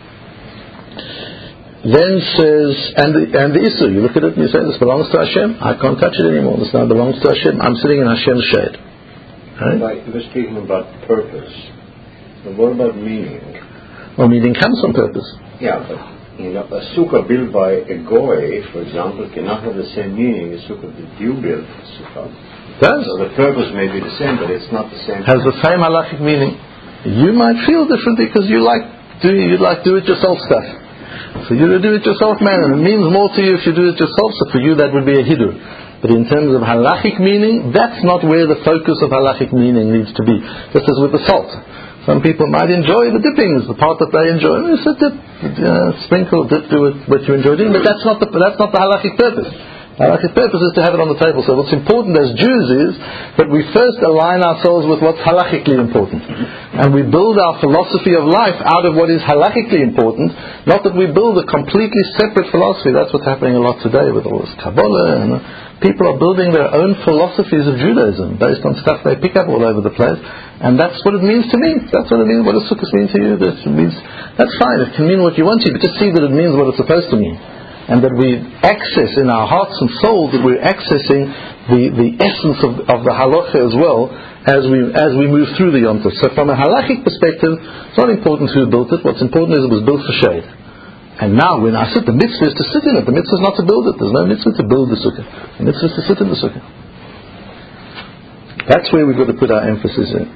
Then says, and the, and the issue, you look at it and you say, this belongs to Hashem. I can't touch it anymore. This now belongs to Hashem. I'm sitting in Hashem's shade. Right? Like you were speaking about purpose. But what about meaning? Well, meaning comes from purpose. Yeah, but you know, a sukkah built by a goy, for example, cannot have the same meaning as a sukkah that you built. Does? So the purpose may be the same, but it's not the same. Has the same halachic meaning. You might feel differently because you like do you'd like do-it-yourself stuff. So you're a do-it-yourself man, and it means more to you if you do it yourself. So for you, that would be a hidur. But in terms of halachic meaning, that's not where the focus of halachic meaning needs to be. Just as with the salt. Some people might enjoy the dipping, is the part that they enjoy. It's a dip, uh, sprinkle, dip, do it, what you enjoy doing. But that's not the that's not the halachic purpose. The halachic purpose is to have it on the table. So what's important as Jews is that we first align ourselves with what's halachically important, and we build our philosophy of life out of what is halachically important. Not that we build a completely separate philosophy. That's what's happening a lot today with all this Kabbalah and. Uh, People are building their own philosophies of Judaism based on stuff they pick up all over the place, and that's what it means to me. That's what it means. What does sukkahs mean to you? That means that's fine. It can mean what you want to, but just see that it means what it's supposed to mean, and that we access in our hearts and souls that we're accessing the, the essence of, of the halacha as well as we as we move through the Yom Tov. So from a halachic perspective, it's not important who built it. What's important is it was built for shade. And now when I sit, the mitzvah is to sit in it. The mitzvah is not to build it. There's no mitzvah to build the sukkah. The mitzvah is to sit in the sukkah. That's where we've got to put our emphasis in.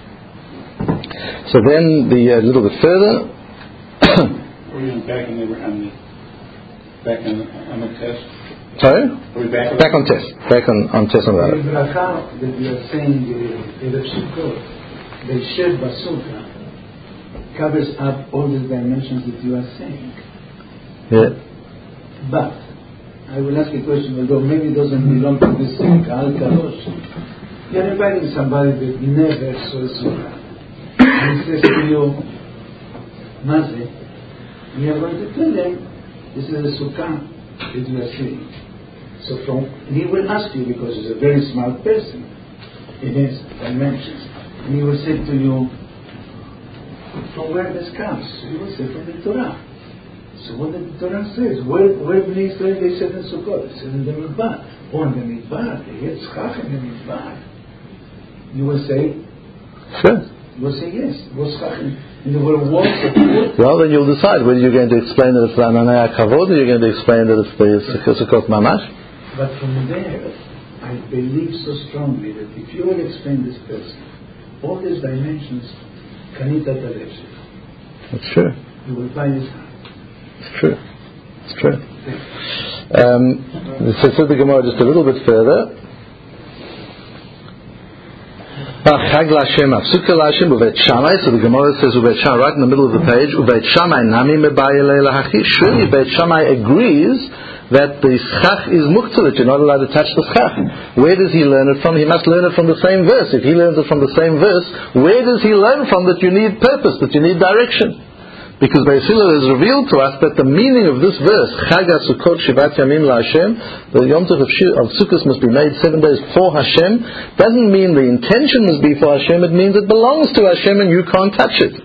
So then, the a uh, little bit further. We're back on the, on the back on the, on the test. Sorry? Are we back, back on test. Back on on test on that. The bracha that you are saying in the Sukkot, the Shev Basukah, covers up all the dimensions that you are saying. Yeah. But I will ask a question, although maybe it doesn't belong to this thing, Al Kadosh. You're inviting somebody that never saw a sukkah. And he says to you, Maze, and you're going to tell them, this is a sukkah that you are seeing. So from, and he will ask you, because he's a very smart person in his dimensions, and he will say to you, from where this comes? You will say, from the Torah. So what the Torah says, where where in Israel they said in Sukkot? They said in the Midbar. Or in the Midbar, they had schach in the Midbar. You will say, sure. You will say yes. Was schach in the word walls of wood. Well, then you'll decide whether you're going to explain that it's the Ananei Kavod or you're going to explain that it's the Sukkot Mamash. But from there, I believe so strongly that if you will explain this person, all these dimensions, Kanita Talevshiv. That's true. You will buy his heart. It's true. It's true. Um, so says the Gemara just a little bit further. Chag Lashem Afsuka Lashem Uvet Shammai. So the Gemara says Uvet Shammai right in the middle of the page. Uvet Shammai Nami Mebayelei Lahachi. Surely Uvet Shammai agrees that the schach is muktzah, that you're not allowed to touch the schach. Where does he learn it from? He must learn it from the same verse. If he learns it from the same verse, where does he learn from that you need purpose, that you need direction? Because Beis Hillel has revealed to us that the meaning of this verse, Chag HaSukkot Shivat Yamim LaHashem, the Yom Tov of, of Sukkot must be made seven days for Hashem, doesn't mean the intention must be for Hashem, it means it belongs to Hashem and you can't touch it.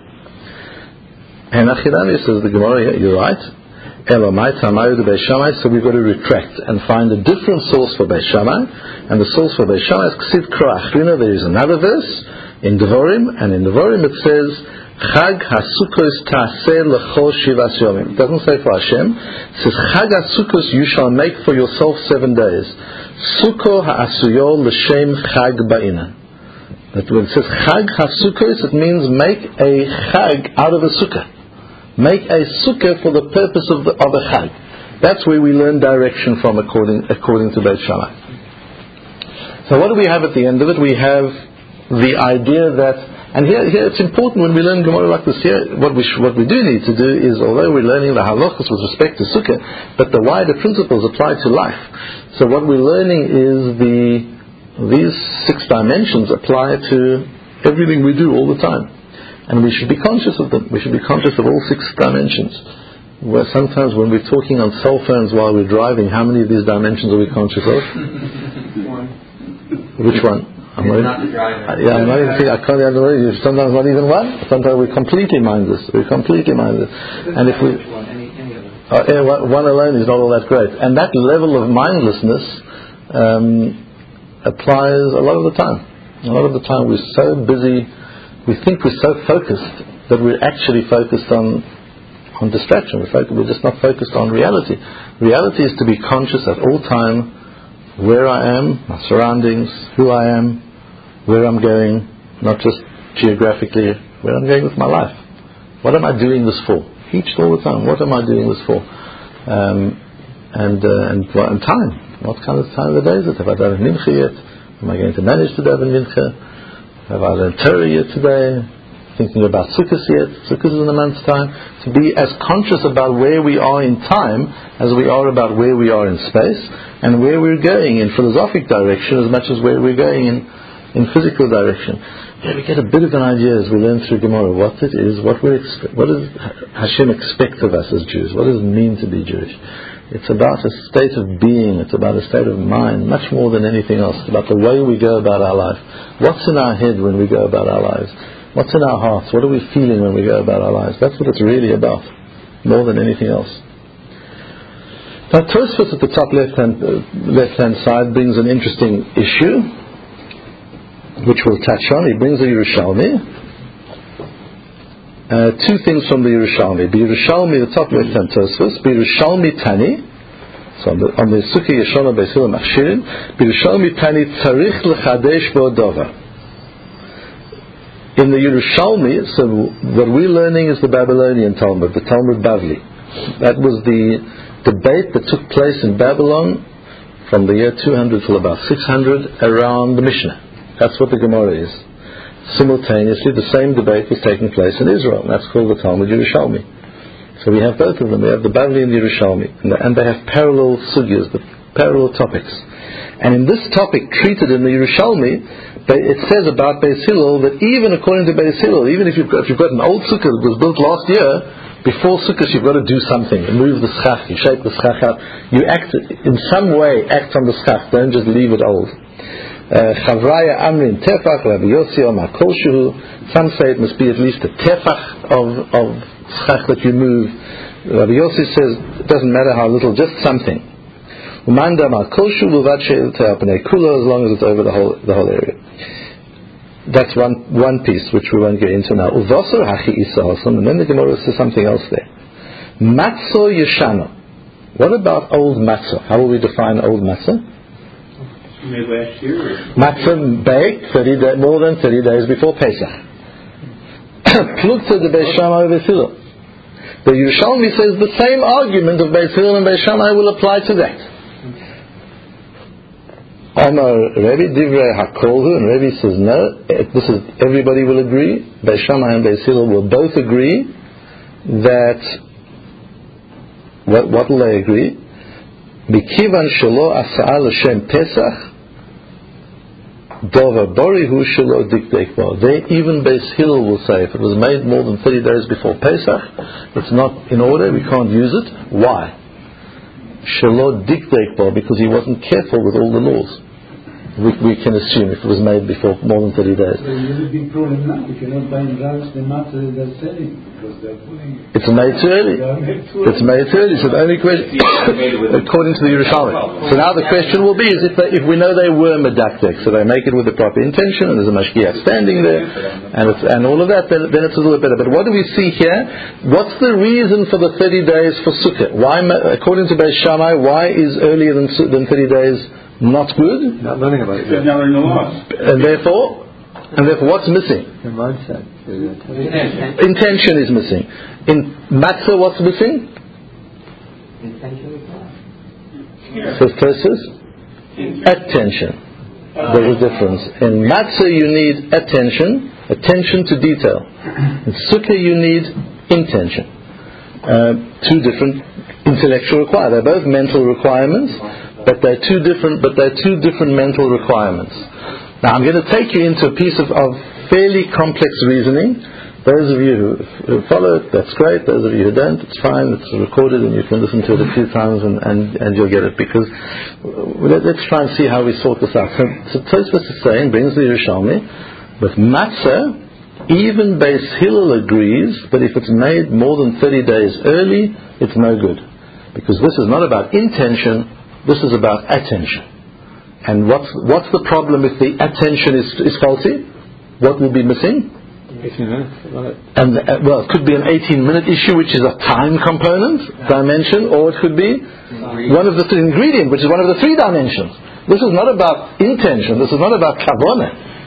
And Achidami says the Gemara, you're right. Elomai Tamayu de Beis Shammai, so we've got to retract and find a different source for Beis Shammai, and the source for Beis Shammai is Ksiv Kroach. You know, there is another verse in Devorim, and in Devorim it says, Chag HaSukkos Ta'aseh L'chol Shivas Yomim. It doesn't say for Hashem. It says Chag HaSukkos you shall make for yourself seven days. Sukko HaAsuyo L'Shem Chag Ba'ina. That when it says Chag HaSukkos, it means make a Chag out of a sukkah. Make a sukkah for the purpose of, the, of a Chag. That's where we learn direction from according according to Beit Shammai. So what do we have at the end of it? We have the idea that. And here, here it's important when we learn Gemara like this here, what we, sh- what we do need to do is, although we're learning the halachos with respect to sukkah, but the wider principles apply to life. So what we're learning is the, these six dimensions apply to everything we do all the time. And we should be conscious of them. We should be conscious of all six dimensions. Where sometimes when we're talking on cell phones while we're driving, how many of these dimensions are we conscious of? One. Which one? I'm not, not the driver. Yeah, I'm not even thinking, I can't even, sometimes not even one. Sometimes we're completely mindless. We're completely mindless. And if we, any, any of them. Uh, yeah, one alone is not all that great. And that level of mindlessness um, applies a lot of the time. A lot of the time we're so busy, we think we're so focused that we're actually focused on on distraction. We're, focused, we're just not focused on reality. Reality is to be conscious at all time where I am, my surroundings, who I am, where I'm going, not just geographically, where I'm going with my life. What am I doing this for? Each all the time. What am I doing this for? Um, and, uh, and and time. What kind of time of the day is it? Have I done mincha yet? Am I going to manage to daven mincha? Have I learned Torah yet today? Thinking about Sukkot yet? Sukkot is in a month's time. To be as conscious about where we are in time as we are about where we are in space, and where we're going in philosophic direction as much as where we're going in, in physical direction. Yeah, we get a bit of an idea as we learn through Gemara what it is, what we expect, what does Hashem expect of us as Jews? What does it mean to be Jewish? It's about a state of being. It's about a state of mind, much more than anything else. It's about the way we go about our life. What's in our head when we go about our lives? What's in our hearts? What are we feeling when we go about our lives? That's what it's really about, more than anything else. Now, Tosfos at the top left-hand uh, left-hand side brings an interesting issue, which we'll touch on. He brings the Yerushalmi. Uh, two things from the Yerushalmi. Yerushalmi, the top left-hand Tosfos. Yerushalmi Tani. So on the, on the Sukkah Yeshona Beis Hillel Machshirim. Yerushalmi Tani Tzarich L'chadesh Bo Dover. In the Yerushalmi, so what we're learning is the Babylonian Talmud, the Talmud Bavli. That was the debate that took place in Babylon from the year two hundred till about six hundred around the Mishnah. That's what the Gemara is. Simultaneously, the same debate was taking place in Israel. That's called the Talmud Yerushalmi. So we have both of them. We have the Bavli and the Yerushalmi. And, the, and they have parallel sugyas, the parallel topics. And in this topic, treated in the Yerushalmi, it says about Beis Hillel that even according to Beis Hillel, even if you've got, if you've got an old sukkah that was built last year, before Sukkot you've got to do something. You move the schach, you shape the schach out. You act, in some way, act on the schach. Don't just leave it old. Chavraya Amrin Tefach, Rabbi Yossi Omar Kolshuhu. Some say it must be at least a tefach of, of schach that you move. Rabbi Yossi says it doesn't matter how little, just something. Umanda Omar Kolshuhu Vatshe Teapane Kula, as long as it's over the whole the whole area. That's one one piece which we won't get into now. Uvosor Hachi Isahason, and then the Gemara says something else there. Matzo Yeshano. What about old matzah? How will we define old matzah? Made last year. Matzah baked thirty day, more than thirty days before Pesach. Plukta de Beis Shammai Beis Hillel. The Yerushalmi says the same argument of Beis Hillel and Beis Shammai will apply to that. Amar Rebbe Divrei Hakolhu, and Rebbe says no. This is everybody will agree. Beis Shammai and Beis Hillel will both agree that what, what will they agree? Mikivan shelo asa'al Hashem Pesach Dova Borihu shelo dikdek bo. They even Beis Hillel will say if it was made more than thirty days before Pesach, it's not in order. We can't use it. Why? Shelo dikdek bo, because he wasn't careful with all the laws. We, we can assume if it was made before more than thirty days. So there's a big problem now. You cannot buy in drugs the matzah that they're selling because they're putting it. It's made too early. Made too It's made too early. So the only question, according to the Yerushalmi. So now the question will be: is if they, if we know they were medakdek, so they make it with the proper intention, and there's a mashgiach standing there, and it's, and all of that, then, then it's a little bit better. But what do we see here? What's the reason for the thirty days for Sukkot? Why, according to Beis Shammai, why is earlier than than thirty days not good? Not learning about it. Now they're in the laws. And therefore, and therefore, what's missing? Your mindset. Intention. Intention is missing. In matzah, what's missing? Intention. Says Tosfos, attention. There's a difference. In matzah, you need attention, attention to detail. In sukkah, you need intention. Uh, two different intellectual requirements. They're both mental requirements. But they're two different. But they're two different mental requirements. Now, I'm going to take you into a piece of, of fairly complex reasoning. Those of you who, who follow it, that's great. Those of you who don't, it's fine. It's recorded, and you can listen to it a few times, and, and, and you'll get it. Because let, let's try and see how we sort this out. So, so Tosfos is saying, brings the Yerushalmi, with matzah, even Beis Hillel agrees that if it's made more than thirty days early, it's no good, because this is not about intention. This is about attention. And what's, what's the problem if the attention is, is faulty? What will be missing? eighteen minutes. Right. And uh, well, it could be an eighteen minute issue, which is a time component dimension, or it could be one of the three ingredient, which is one of the three dimensions. This is not about intention. This is not about kavanah.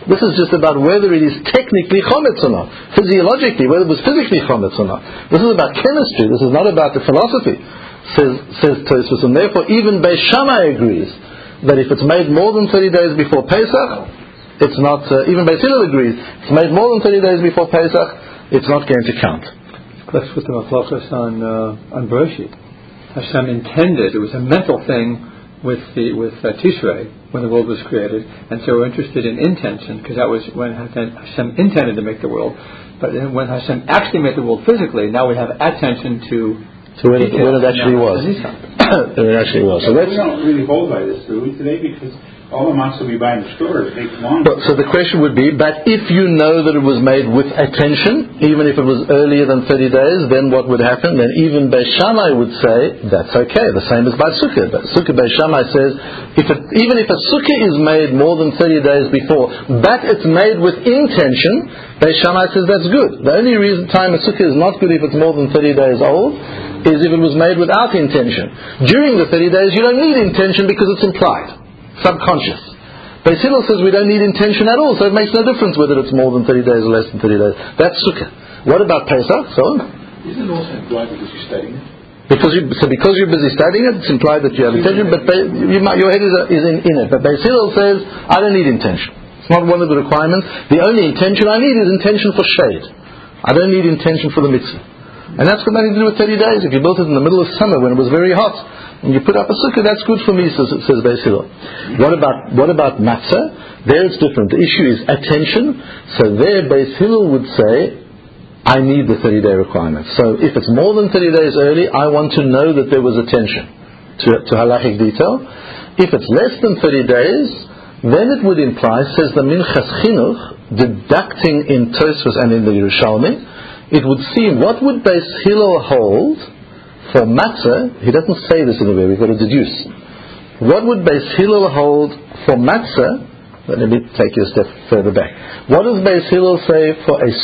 This is just about whether it is technically chometz or not, physiologically, whether it was physically chometz or not. This is about chemistry. This is not about the philosophy, says says Tosfos. And therefore, even Beis Shammai agrees that if it's made more than thirty days before Pesach, it's not. Uh, even Beis Hillel agrees. If it's made more than thirty days before Pesach, it's not going to count. That's with the machlokas on uh, on Bereshit. Hashem intended. It was a mental thing with the with uh, Tishrei when the world was created, and so we're interested in intention because that was when Hashem intended to make the world. But then when Hashem actually made the world physically, now we have attention to to when it, when it actually was. When it actually was. So well, we don't really hold by this, do we, today? Because all the matzah we buy in the store take long. But, so the question would be, but if you know that it was made with attention, even if it was earlier than thirty days, then what would happen? Then even Beis Shammai would say, that's okay, the same as by Sukkah. But Sukkah, Beis Shammai says, if it, even if a Sukkah is made more than thirty days before, but it's made with intention, Beis Shammai says that's good. The only reason time a Sukkah is not good if it's more than thirty days old is if it was made without intention. During the thirty days, you don't need intention because it's implied. Subconscious. Beis Hillel says we don't need intention at all, so it makes no difference whether it's more than thirty days or less than thirty days. That's Sukkah. What about Pesach? So on. Isn't it also implied because you're studying it? Because you, so because you're busy studying it, it's implied that you have intention, but you might, your head is, is in, in it. But Beis Hillel says, I don't need intention. It's not one of the requirements. The only intention I need is intention for shade. I don't need intention for the mitzvah. And that's got nothing to do with thirty days. If you built it in the middle of summer when it was very hot, and you put up a sukkah, that's good for me, says, says Beis Hillel. What about, what about matzah? There it's different. The issue is attention. So there Beis Hillel would say, I need the thirty-day requirement. So if it's more than thirty days early, I want to know that there was attention to, to halachic detail. If it's less than thirty days, then it would imply, says the Minchas Chinuch, deducting in Tosfos and in the Yerushalmi, it would seem, what would Beis Hillel hold for matzah? He doesn't say this anywhere, we've got to deduce. What would Beis Hillel hold for matzah? Let me take you a step further back. What does Beis Hillel say for a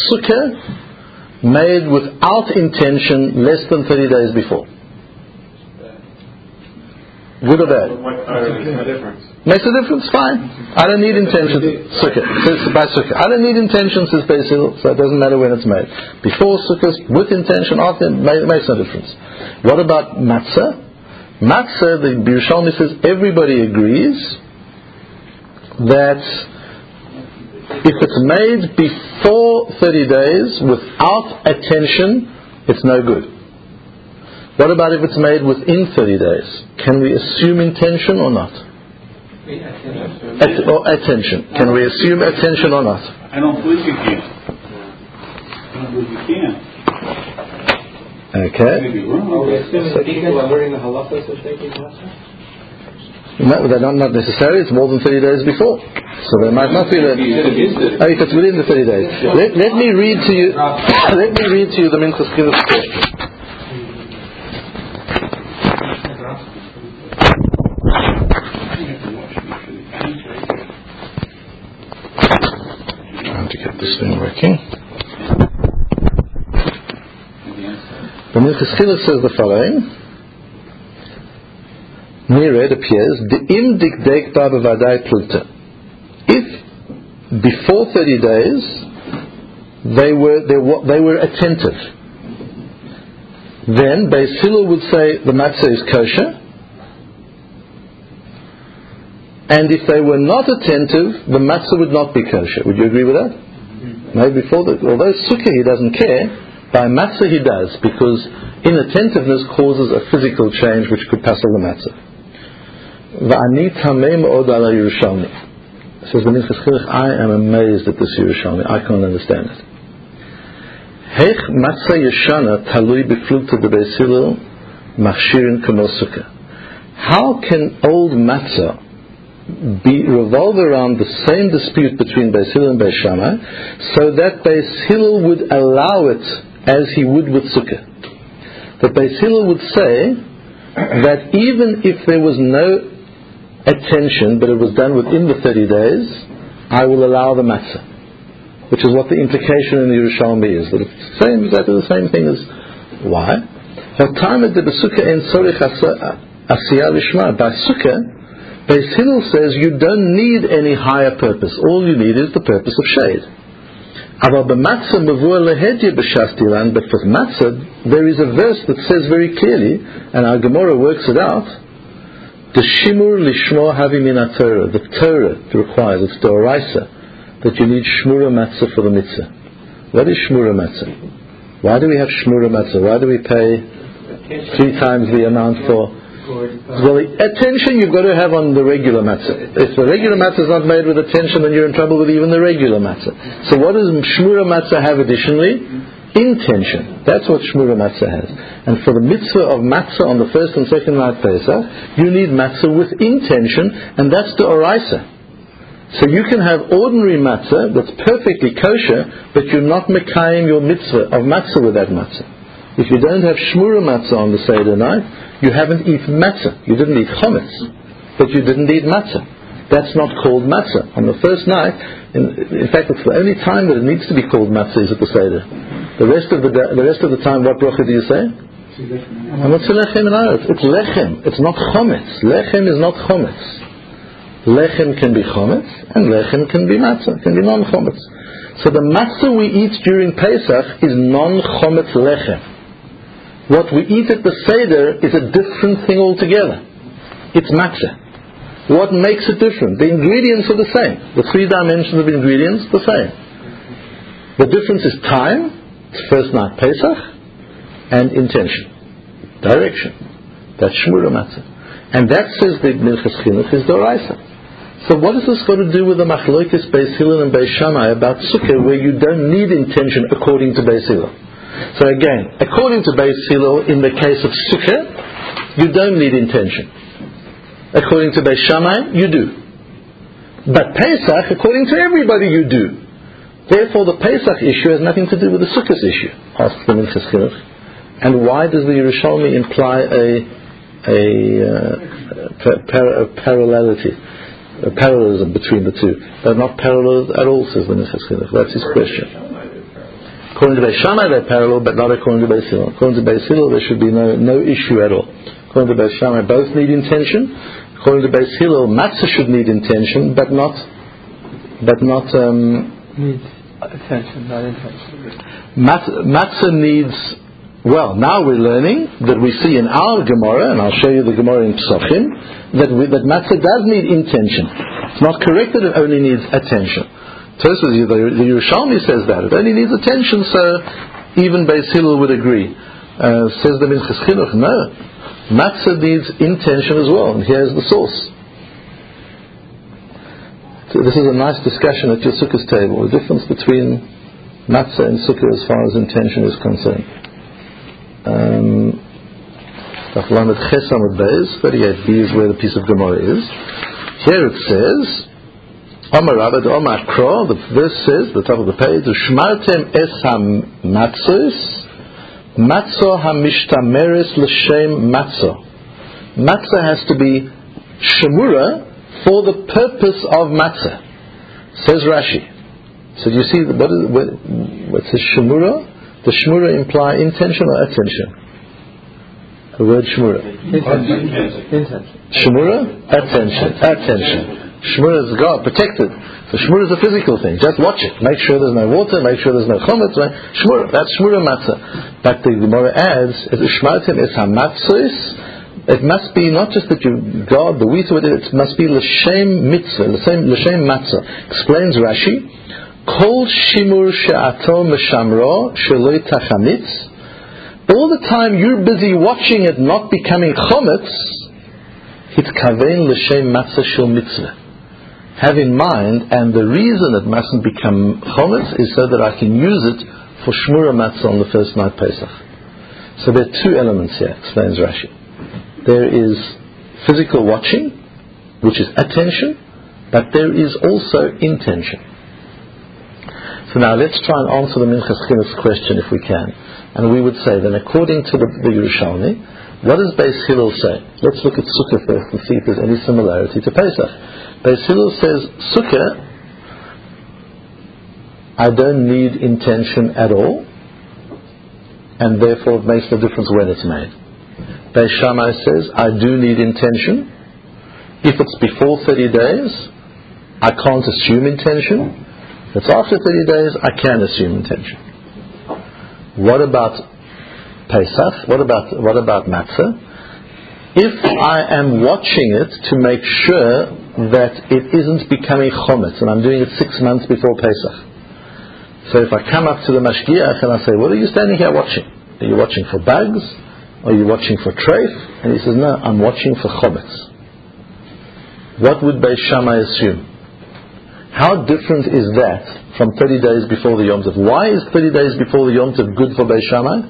sukkah made without intention less than thirty days before? Good or bad? What uh, makes no difference? Makes a difference, fine. I don't need intention. Sukkah. Says by sukkah. I don't need intention, says Beis Hillel, so it doesn't matter when it's made. Before sukkah, with intention, after, it makes no difference. What about matzah? Matzah, the Yerushalmi says, everybody agrees that if it's made before thirty days without attention, it's no good. What about if it's made within thirty days? Can we assume intention or not? At, or attention. Can we assume attention or not? I don't believe you can. I don't believe you can. Okay. Maybe wrong. Are we assuming that people are learning the halachos of taking matzah? No, they're not, not necessary. It's more than thirty days before, so they might not be there. Oh, if it's within the thirty days. Let, let me read to you. Let me read to you the Minchas Chinuch question. Trying to get this thing working. The Minchas Chinuch says the following. Here it appears, De'im dikdek ba b'vadai plulta. If before thirty days they were they were, they were attentive, then Beis Hillel would say the matzah is kosher. And if they were not attentive, the matzah would not be kosher. Would you agree with that? Mm-hmm. Maybe before that, although sukkah he doesn't care, by matzah he does, because inattentiveness causes a physical change which could passel the matzah. V'ani tamei me'od ala Yerushalmi. Says the Minchas Chinuch, I am amazed at this Yerushalmi. I can't understand it. Heich matzah yeshana talui b'flugta b'Beis Hillel machshirin kamo sukkah. How can old matzah be revolve around the same dispute between Beis Hillel and Beis Shammai, so that Beis Hillel would allow it as he would with sukkah? That Beis Hillel would say that even if there was no attention, but it was done within the thirty days, I will allow the matzah. Which is what the implication in the Yerushalmi is, that it's the same, exactly the same thing as why? By sukkah, Beis Hillel says you don't need any higher purpose. All you need is the purpose of shade. But for matzah, there is a verse that says very clearly, and our Gemara works it out, the shimur lishmo havi min Torah. The Torah requires, it's the oraisa, that you need shmura matzah for the mitzvah. What is shmura matzah? Why do we have shmura matzah? Why do we pay three times the amount for? Well, the attention you've got to have on the regular matzah. If the regular matzah is not made with attention, then you're in trouble with even the regular matzah. So what does shmura matzah have additionally? Intention. That's what shmura matzah has. And for the mitzvah of matzah on the first and second night Pesach, you need matzah with intention, and that's the oraisa. So you can have ordinary matzah that's perfectly kosher, but you're not mekayim your mitzvah of matzah with that matzah. If you don't have shmura matzah on the Seder night, you haven't eaten matzah. You didn't eat chometz, but you didn't eat matzah. That's not called matzah. On the first night, in, in fact, it's the only time that it needs to be called matzah is at the Seder. The rest of the the rest of the time, what bracha do you say? It's lechem. It's not chometz. Lechem is not chometz. Lechem can be chometz, and lechem can be matzah, can be non-chometz. So the matzah we eat during Pesach is non-chometz lechem. What we eat at the Seder is a different thing altogether. It's matzah. What makes it different? The ingredients are the same. The three dimensions of ingredients, the same. The difference is time, it's first night Pesach, and intention, direction. That's shmura matzah. And that, says the Minchas Chinuch, is doraisa. So what has this got to do with the machlokes Beis Hillel and Beis Shammai about sukkah, where you don't need intention according to Beis Hillel? So again, according to Beis Hillel, in the case of sukkah, you don't need intention. According to Beis Shammai, you do. But Pesach, according to everybody, you do. Therefore, the Pesach issue has nothing to do with the sukkah issue, asks the Minchas Chinuch. And why does the Yerushalmi imply a a, uh, par- a parallelity, a parallelism between the two? They're not parallel at all, says the Minchas Chinuch. That's his question. According to Beis Shammai, they're parallel, but not according to Beis Hillel. According to Beis Hillel, there should be no no issue at all. According to Beis Shammai, both need intention. According to Beis Hillel, matzah should need intention, but not, but not. Um, needs attention, not intention. Matzah, matzah needs. Well, now we're learning that we see in our Gemara, and I'll show you the Gemara in Psachim, that we, that matzah does need intention. It's not correct that it only needs attention. Tosfos, the, the Yerushalmi says that it only needs attention, so even Beis Hillel would agree. Uh, says the Minchas Chinuch, no, matzah needs intention as well, and here's the source. So this is a nice discussion at your sukkah's table, the difference between matzah and sukkah as far as intention is concerned. Um, thirty-eight b is where the piece of Gemara is. Here it says, Omar Rabad Omar Kro, the verse says, the top of the page, Shmartem es ha-matzos, matzo ha-mishtameres l'shem matzo. Matzah has to be shemura for the purpose of matzah. Says Rashi. So do you see, what is, what, what says shemura? Does shmura imply intention or attention? The word shmura. Intention. Shmura? Attention. Attention. Shmura is God, protected. So shmura is a physical thing. Just watch it. Make sure there's no water, make sure there's no chometz. Shmura, that's shmura matzah. But the Gemara adds, Shmartim es ha-matzos. It must be not just that you guard the wheat, it must be l'shem mitzvah, l'shem matzah. Explains Rashi, Kol shimur she'ato meshamro sheloi tachamitz. All the time you're busy watching it not becoming chometz, hitkavein l'shem matzah shel mitzvah. Have in mind, and the reason it mustn't become chometz is so that I can use it for shmura matzah on the first night Pesach. So there are two elements here, explains Rashi. There is physical watching, which is attention, but there is also intention. So now let's try and answer the Minchas Chinuch's question if we can. And we would say then, according to the, the Yerushalmi, what does Beis Hillel say? Let's look at Sukkah first and see if there's any similarity to Pesach. Beis Hillel says, Sukkah, I don't need intention at all, and therefore it makes no difference when it's made. Beis Shammai says, I do need intention, If it's before thirty days, I can't assume intention. If it's after thirty days, I can assume intention. What about Pesach? What about what about matzah? If I am watching it to make sure that it isn't becoming chometz, and I'm doing it six months before Pesach. So if I come up to the mashgiach and I say, "What are you standing here watching? Are you watching for bugs? Are you watching for treif?" And he says, "No, I'm watching for chometz." What would Beis Shammai assume? How different is that from thirty days before the Yom Tov? Why is thirty days before the Yom Tov good for Beis Shammai?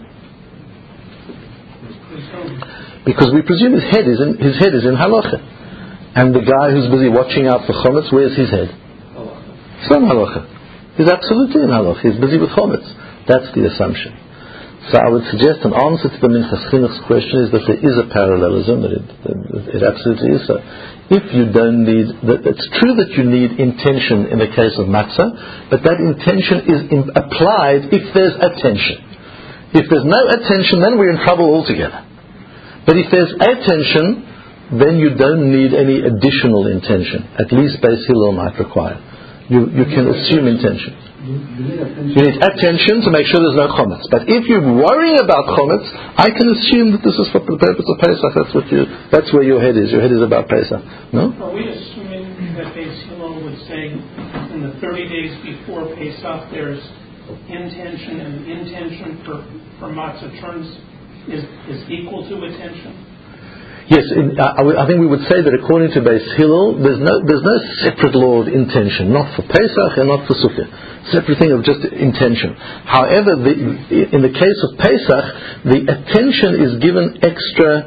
Because we presume his head is in his head is in halacha, and the guy who's busy watching out for chometz, where's his head? It's not in halacha. He's absolutely in halacha. He's busy with chometz. That's the assumption. So I would suggest an answer to the Minchas Chinuch's question is that there is a parallelism. That it, it, it absolutely is so. If you don't need, that it's true that you need intention in the case of matzah, but that intention is in, applied if there's attention. If there's no attention, then we're in trouble altogether. But if there's attention, then you don't need any additional intention. At least Beis Hillel might require. You you can assume intention. You need attention to make sure there's no chometz. But if you're worrying about chometz, I can assume that this is for the purpose of Pesach. That's what you. That's where your head is. Your head is about Pesach. No? Are we assuming that Beis Hillel would say in the thirty days before Pesach there's intention, and intention for for matzah turns is is equal to attention? Yes, in, uh, I, I think we would say that according to Beis Hillel, there's no there's no separate law of intention, not for Pesach and not for Sukkah. Separate thing of just intention. However, the, in the case of Pesach, the attention is given extra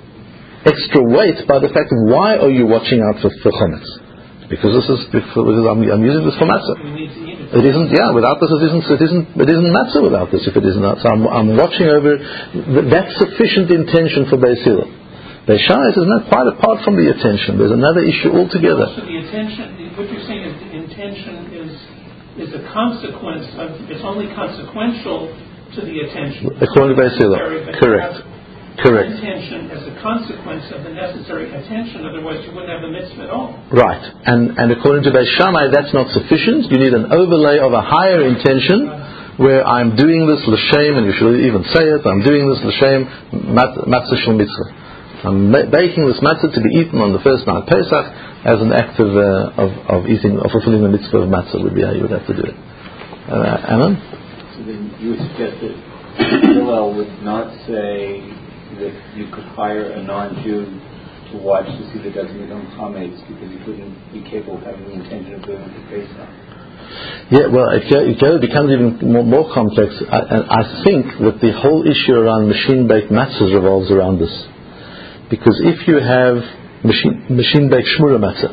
extra weight by the fact of why are you watching out for, for chometz? Because this is because I'm, I'm using this for matzah. It isn't, yeah. Without this, it isn't. It isn't. It isn't matzah without this. If it isn't, so I'm, I'm watching over. That's sufficient intention for Beis Hillel. Beis Shammai says, no, quite apart from the attention, there's another issue altogether. So the attention, what you're saying is the intention is is a consequence of, it's only consequential to the attention. According to Beis Hillel, correct. Correct. Intention as a consequence of the necessary attention, otherwise you wouldn't have the mitzvah at all. Right. And and according to Beis Shammai, that's not sufficient. You need an overlay of a higher intention, where I'm doing this l'shem, and you should even say it, I'm doing this l'shem matzah shel mitzvah. I'm baking this matzah to be eaten on the first night Pesach as an act of uh, of, of eating, of fulfilling the mitzvah of matzah would be how you would have to do it. Uh, Alan? So then you would suggest that Hillel would not say that you could hire a non-Jew to watch to see that doesn't eat on chametz because you couldn't be capable of having the intention of doing it for Pesach. Yeah, well, it, go, it go, becomes even more, more complex. I, and I think that the whole issue around machine-baked matzahs revolves around this. Because if you have machine, machine-baked shmura matzah,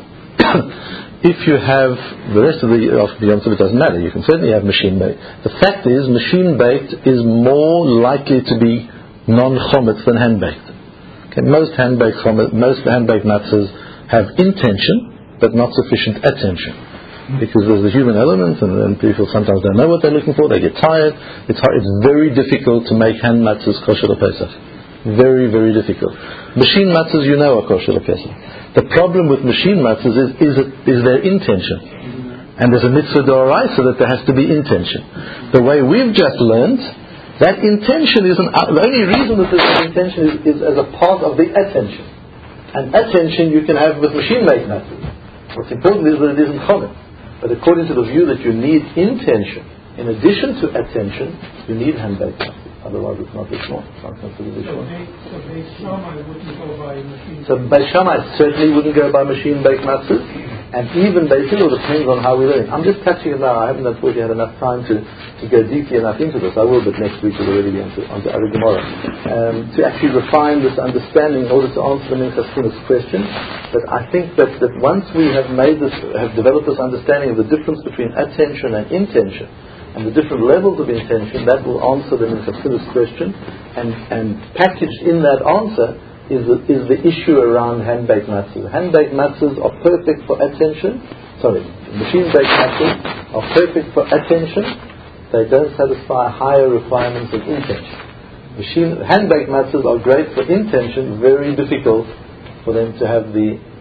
if you have the rest of the of the Yom Tov, it doesn't matter. You can certainly have machine-baked. The fact is, machine-baked is more likely to be non-chometz than hand-baked. Okay, most hand-baked chometz, most hand-baked matzahs have intention, but not sufficient attention. Because there's the human element, and, and people sometimes don't know what they're looking for. They get tired. It's hard, it's very difficult to make hand matzahs kosher to Pesach. Very, very difficult. Machine matzahs, you know, are kosher l'pesach. The problem with machine matzahs is is, it, is their intention, and there's a mitzvah d'oraisa that there has to be intention. The way we've just learned, that intention is an, uh, the only reason that there's an intention is, is as a part of the attention, and attention you can have with machine-made matzahs. What's important is that it isn't common. But according to the view that you need intention, in addition to attention, you need hand-baked matzahs. Otherwise, it's not this one. It's not considered this one. So Beis Shammai wouldn't go by machine. So Beis Shammai certainly wouldn't go by machine-baked matzahs, and even Beis Hillel depends on how we learn. I'm just touching it now. I haven't unfortunately had enough time to, to go deeply enough into this. I will, but next week we'll already be onto onto Ari Gemara um, to actually refine this understanding in order to answer the Minchas Chinuch's question. But I think that, that once we have made this, have developed this understanding of the difference between attention and intention, and the different levels of intention, that will answer the Minchas Chinuch's question, and, and packaged in that answer is the, is the issue around hand-baked matzahs. Hand-baked matzahs are perfect for attention, sorry, machine-baked matzahs are perfect for attention, they don't satisfy higher requirements of intention. Machine, hand-baked matzahs are great for intention, very difficult for them to have the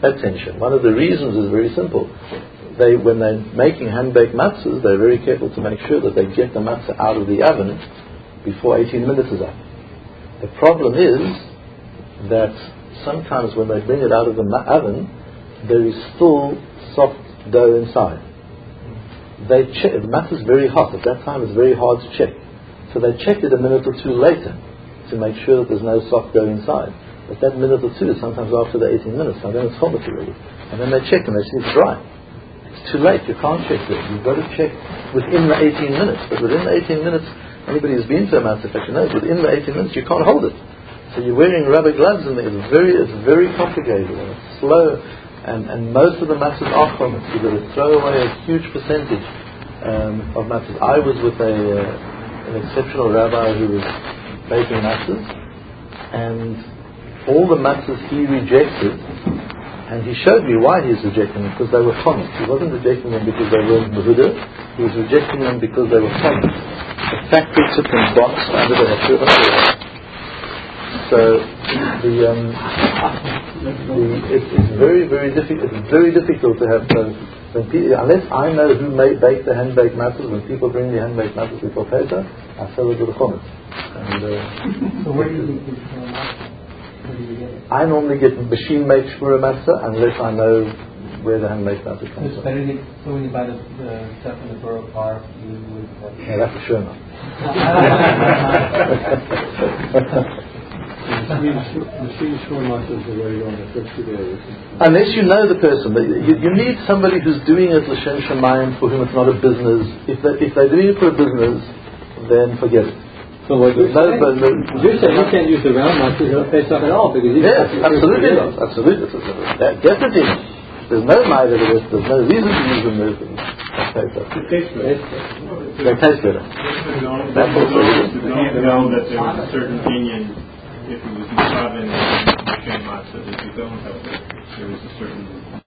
that tension. One of the reasons is very simple. They, when they're making hand-baked matzahs, they're very careful to make sure that they get the matzah out of the oven before eighteen minutes is up. The problem is that sometimes when they bring it out of the ma- oven, there is still soft dough inside. They check, the matzah is very hot. At that time it's very hard to check. So they check it a minute or two later to make sure that there's no soft dough inside. But that minute or two is sometimes after the eighteen minutes, and then it's chometz already. And then they check and they see it's dry. It's too late, you can't check it. You've got to check within the eighteen minutes. But within the eighteen minutes, anybody who's been to a matzah factory knows, within the eighteen minutes you can't hold it. So you're wearing rubber gloves and it's very, it's very complicated and it's slow. And, and most of the matzahs are chometz. You've got to throw away a huge percentage um, of matzahs. I was with a, uh, an exceptional rabbi who was baking matzahs, and all the matzahs he rejected, and he showed me why he was rejecting them, because they were chometz. He wasn't rejecting them because they weren't mehuda, he was rejecting them because they were chometz. The factory took them boxed under the hechsher. So the, um, the it, it's very very difficult. It's very difficult to have uh, when people, unless I know who made bake the hand baked matzahs. When people bring the hand baked matzahs before Pesach, I sell it to the chometz. And uh, so where do you get shmura matzah? Where do you get it? I normally get machine made shmura matzah unless I know where the hand baked matzah comes It's from. better to get, so when you buy the, the stuff in the Borough Park, you would. Uh, Yeah, that's for sure not. Machine shmura matzah is the way you want to fix it. Unless you know the person, you, you need somebody who's doing it l'shem shamayim, for whom it's not a business. If they, if they're doing it for a business, then forget it. So what you're no, saying, but, but, you're saying you can't use the round matzahs to face up at all because you yes, absolutely not, absolutely, that, definitely not. There's no might of it. There's no reason to use them. They taste better. They taste better. That's also you know that there was a certain opinion if it was in the oven and matzah that you don't have it. There was a certain